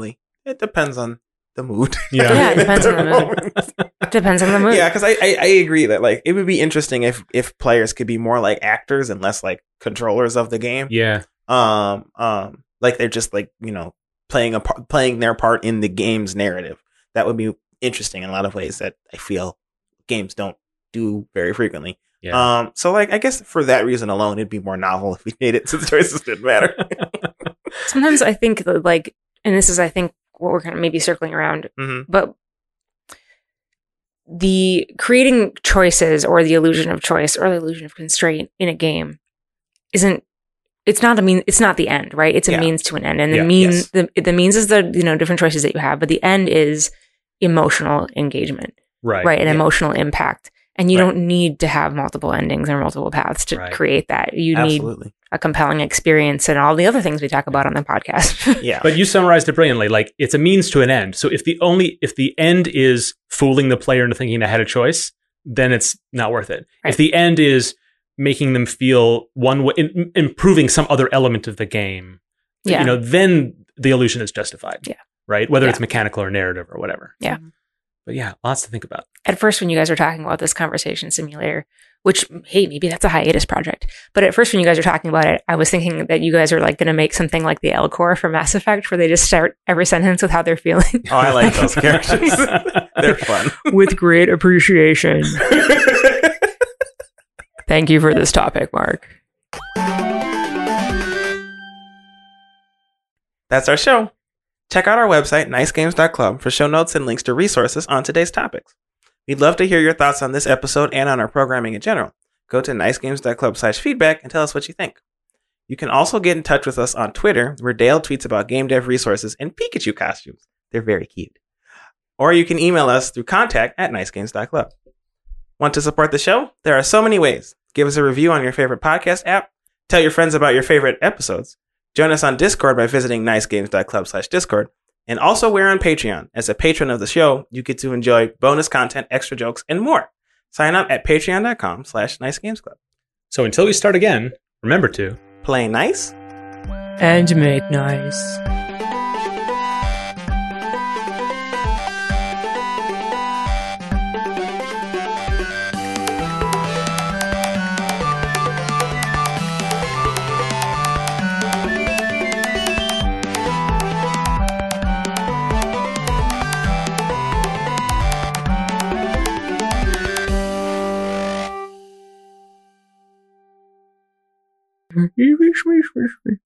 it depends on the mood. Yeah. Yeah, it depends on the mood. Depends on the mood. Yeah, because I, I I agree that like it would be interesting if if players could be more like actors and less like controllers of the game. Yeah. Um um like they're just like, you know, playing a par- playing their part in the game's narrative. That would be interesting in a lot of ways that I feel games don't do very frequently. Yeah. Um so like I guess for that reason alone it'd be more novel if we made it so the choices didn't matter. Sometimes I think that, like, and this is, I think, what we're kind of maybe circling around, hmm but the creating choices or the illusion of choice or the illusion of constraint in a game isn't, it's not a mean, it's not the end, right? It's a Yeah. means to an end. And the Yeah, mean, yes. the, the means is the, you know, different choices that you have, but the end is emotional engagement, Right. right? An Yeah. emotional impact. And you Right. don't need to have multiple endings or multiple paths to Right. create that. You need Absolutely. a compelling experience and all the other things we talk about on the podcast. Yeah. But you summarized it brilliantly. Like, it's a means to an end. So if the only if the end is fooling the player into thinking they had a choice, then it's not worth it. Right. If the end is making them feel one way, in, improving some other element of the game, Yeah. you know, then the illusion is justified. Yeah. Right. Whether Yeah. it's mechanical or narrative or whatever. Yeah. But yeah, lots to think about. At first, when you guys were talking about this conversation simulator, which, hey, maybe that's a hiatus project. But at first, when you guys were talking about it, I was thinking that you guys are like going to make something like the L Core from Mass Effect, where they just start every sentence with how they're feeling. Oh, I like those characters. They're fun. With great appreciation. Thank you for this topic, Mark. That's our show. Check out our website, nice games dot club, for show notes and links to resources on today's topics. We'd love to hear your thoughts on this episode and on our programming in general. Go to nice games dot club slash feedback and tell us what you think. You can also get in touch with us on Twitter, where Dale tweets about game dev resources and Pikachu costumes. They're very cute. Or you can email us through contact at nice games dot club. Want to support the show? There are so many ways. Give us a review on your favorite podcast app. Tell your friends about your favorite episodes. Join us on Discord by visiting nice games dot club slash discord. And also we're on Patreon. As a patron of the show, you get to enjoy bonus content, extra jokes, and more. Sign up at patreon dot com slash nice games club. So until we start again, remember to Play nice. And make nice. Wish, wish, wish, wish.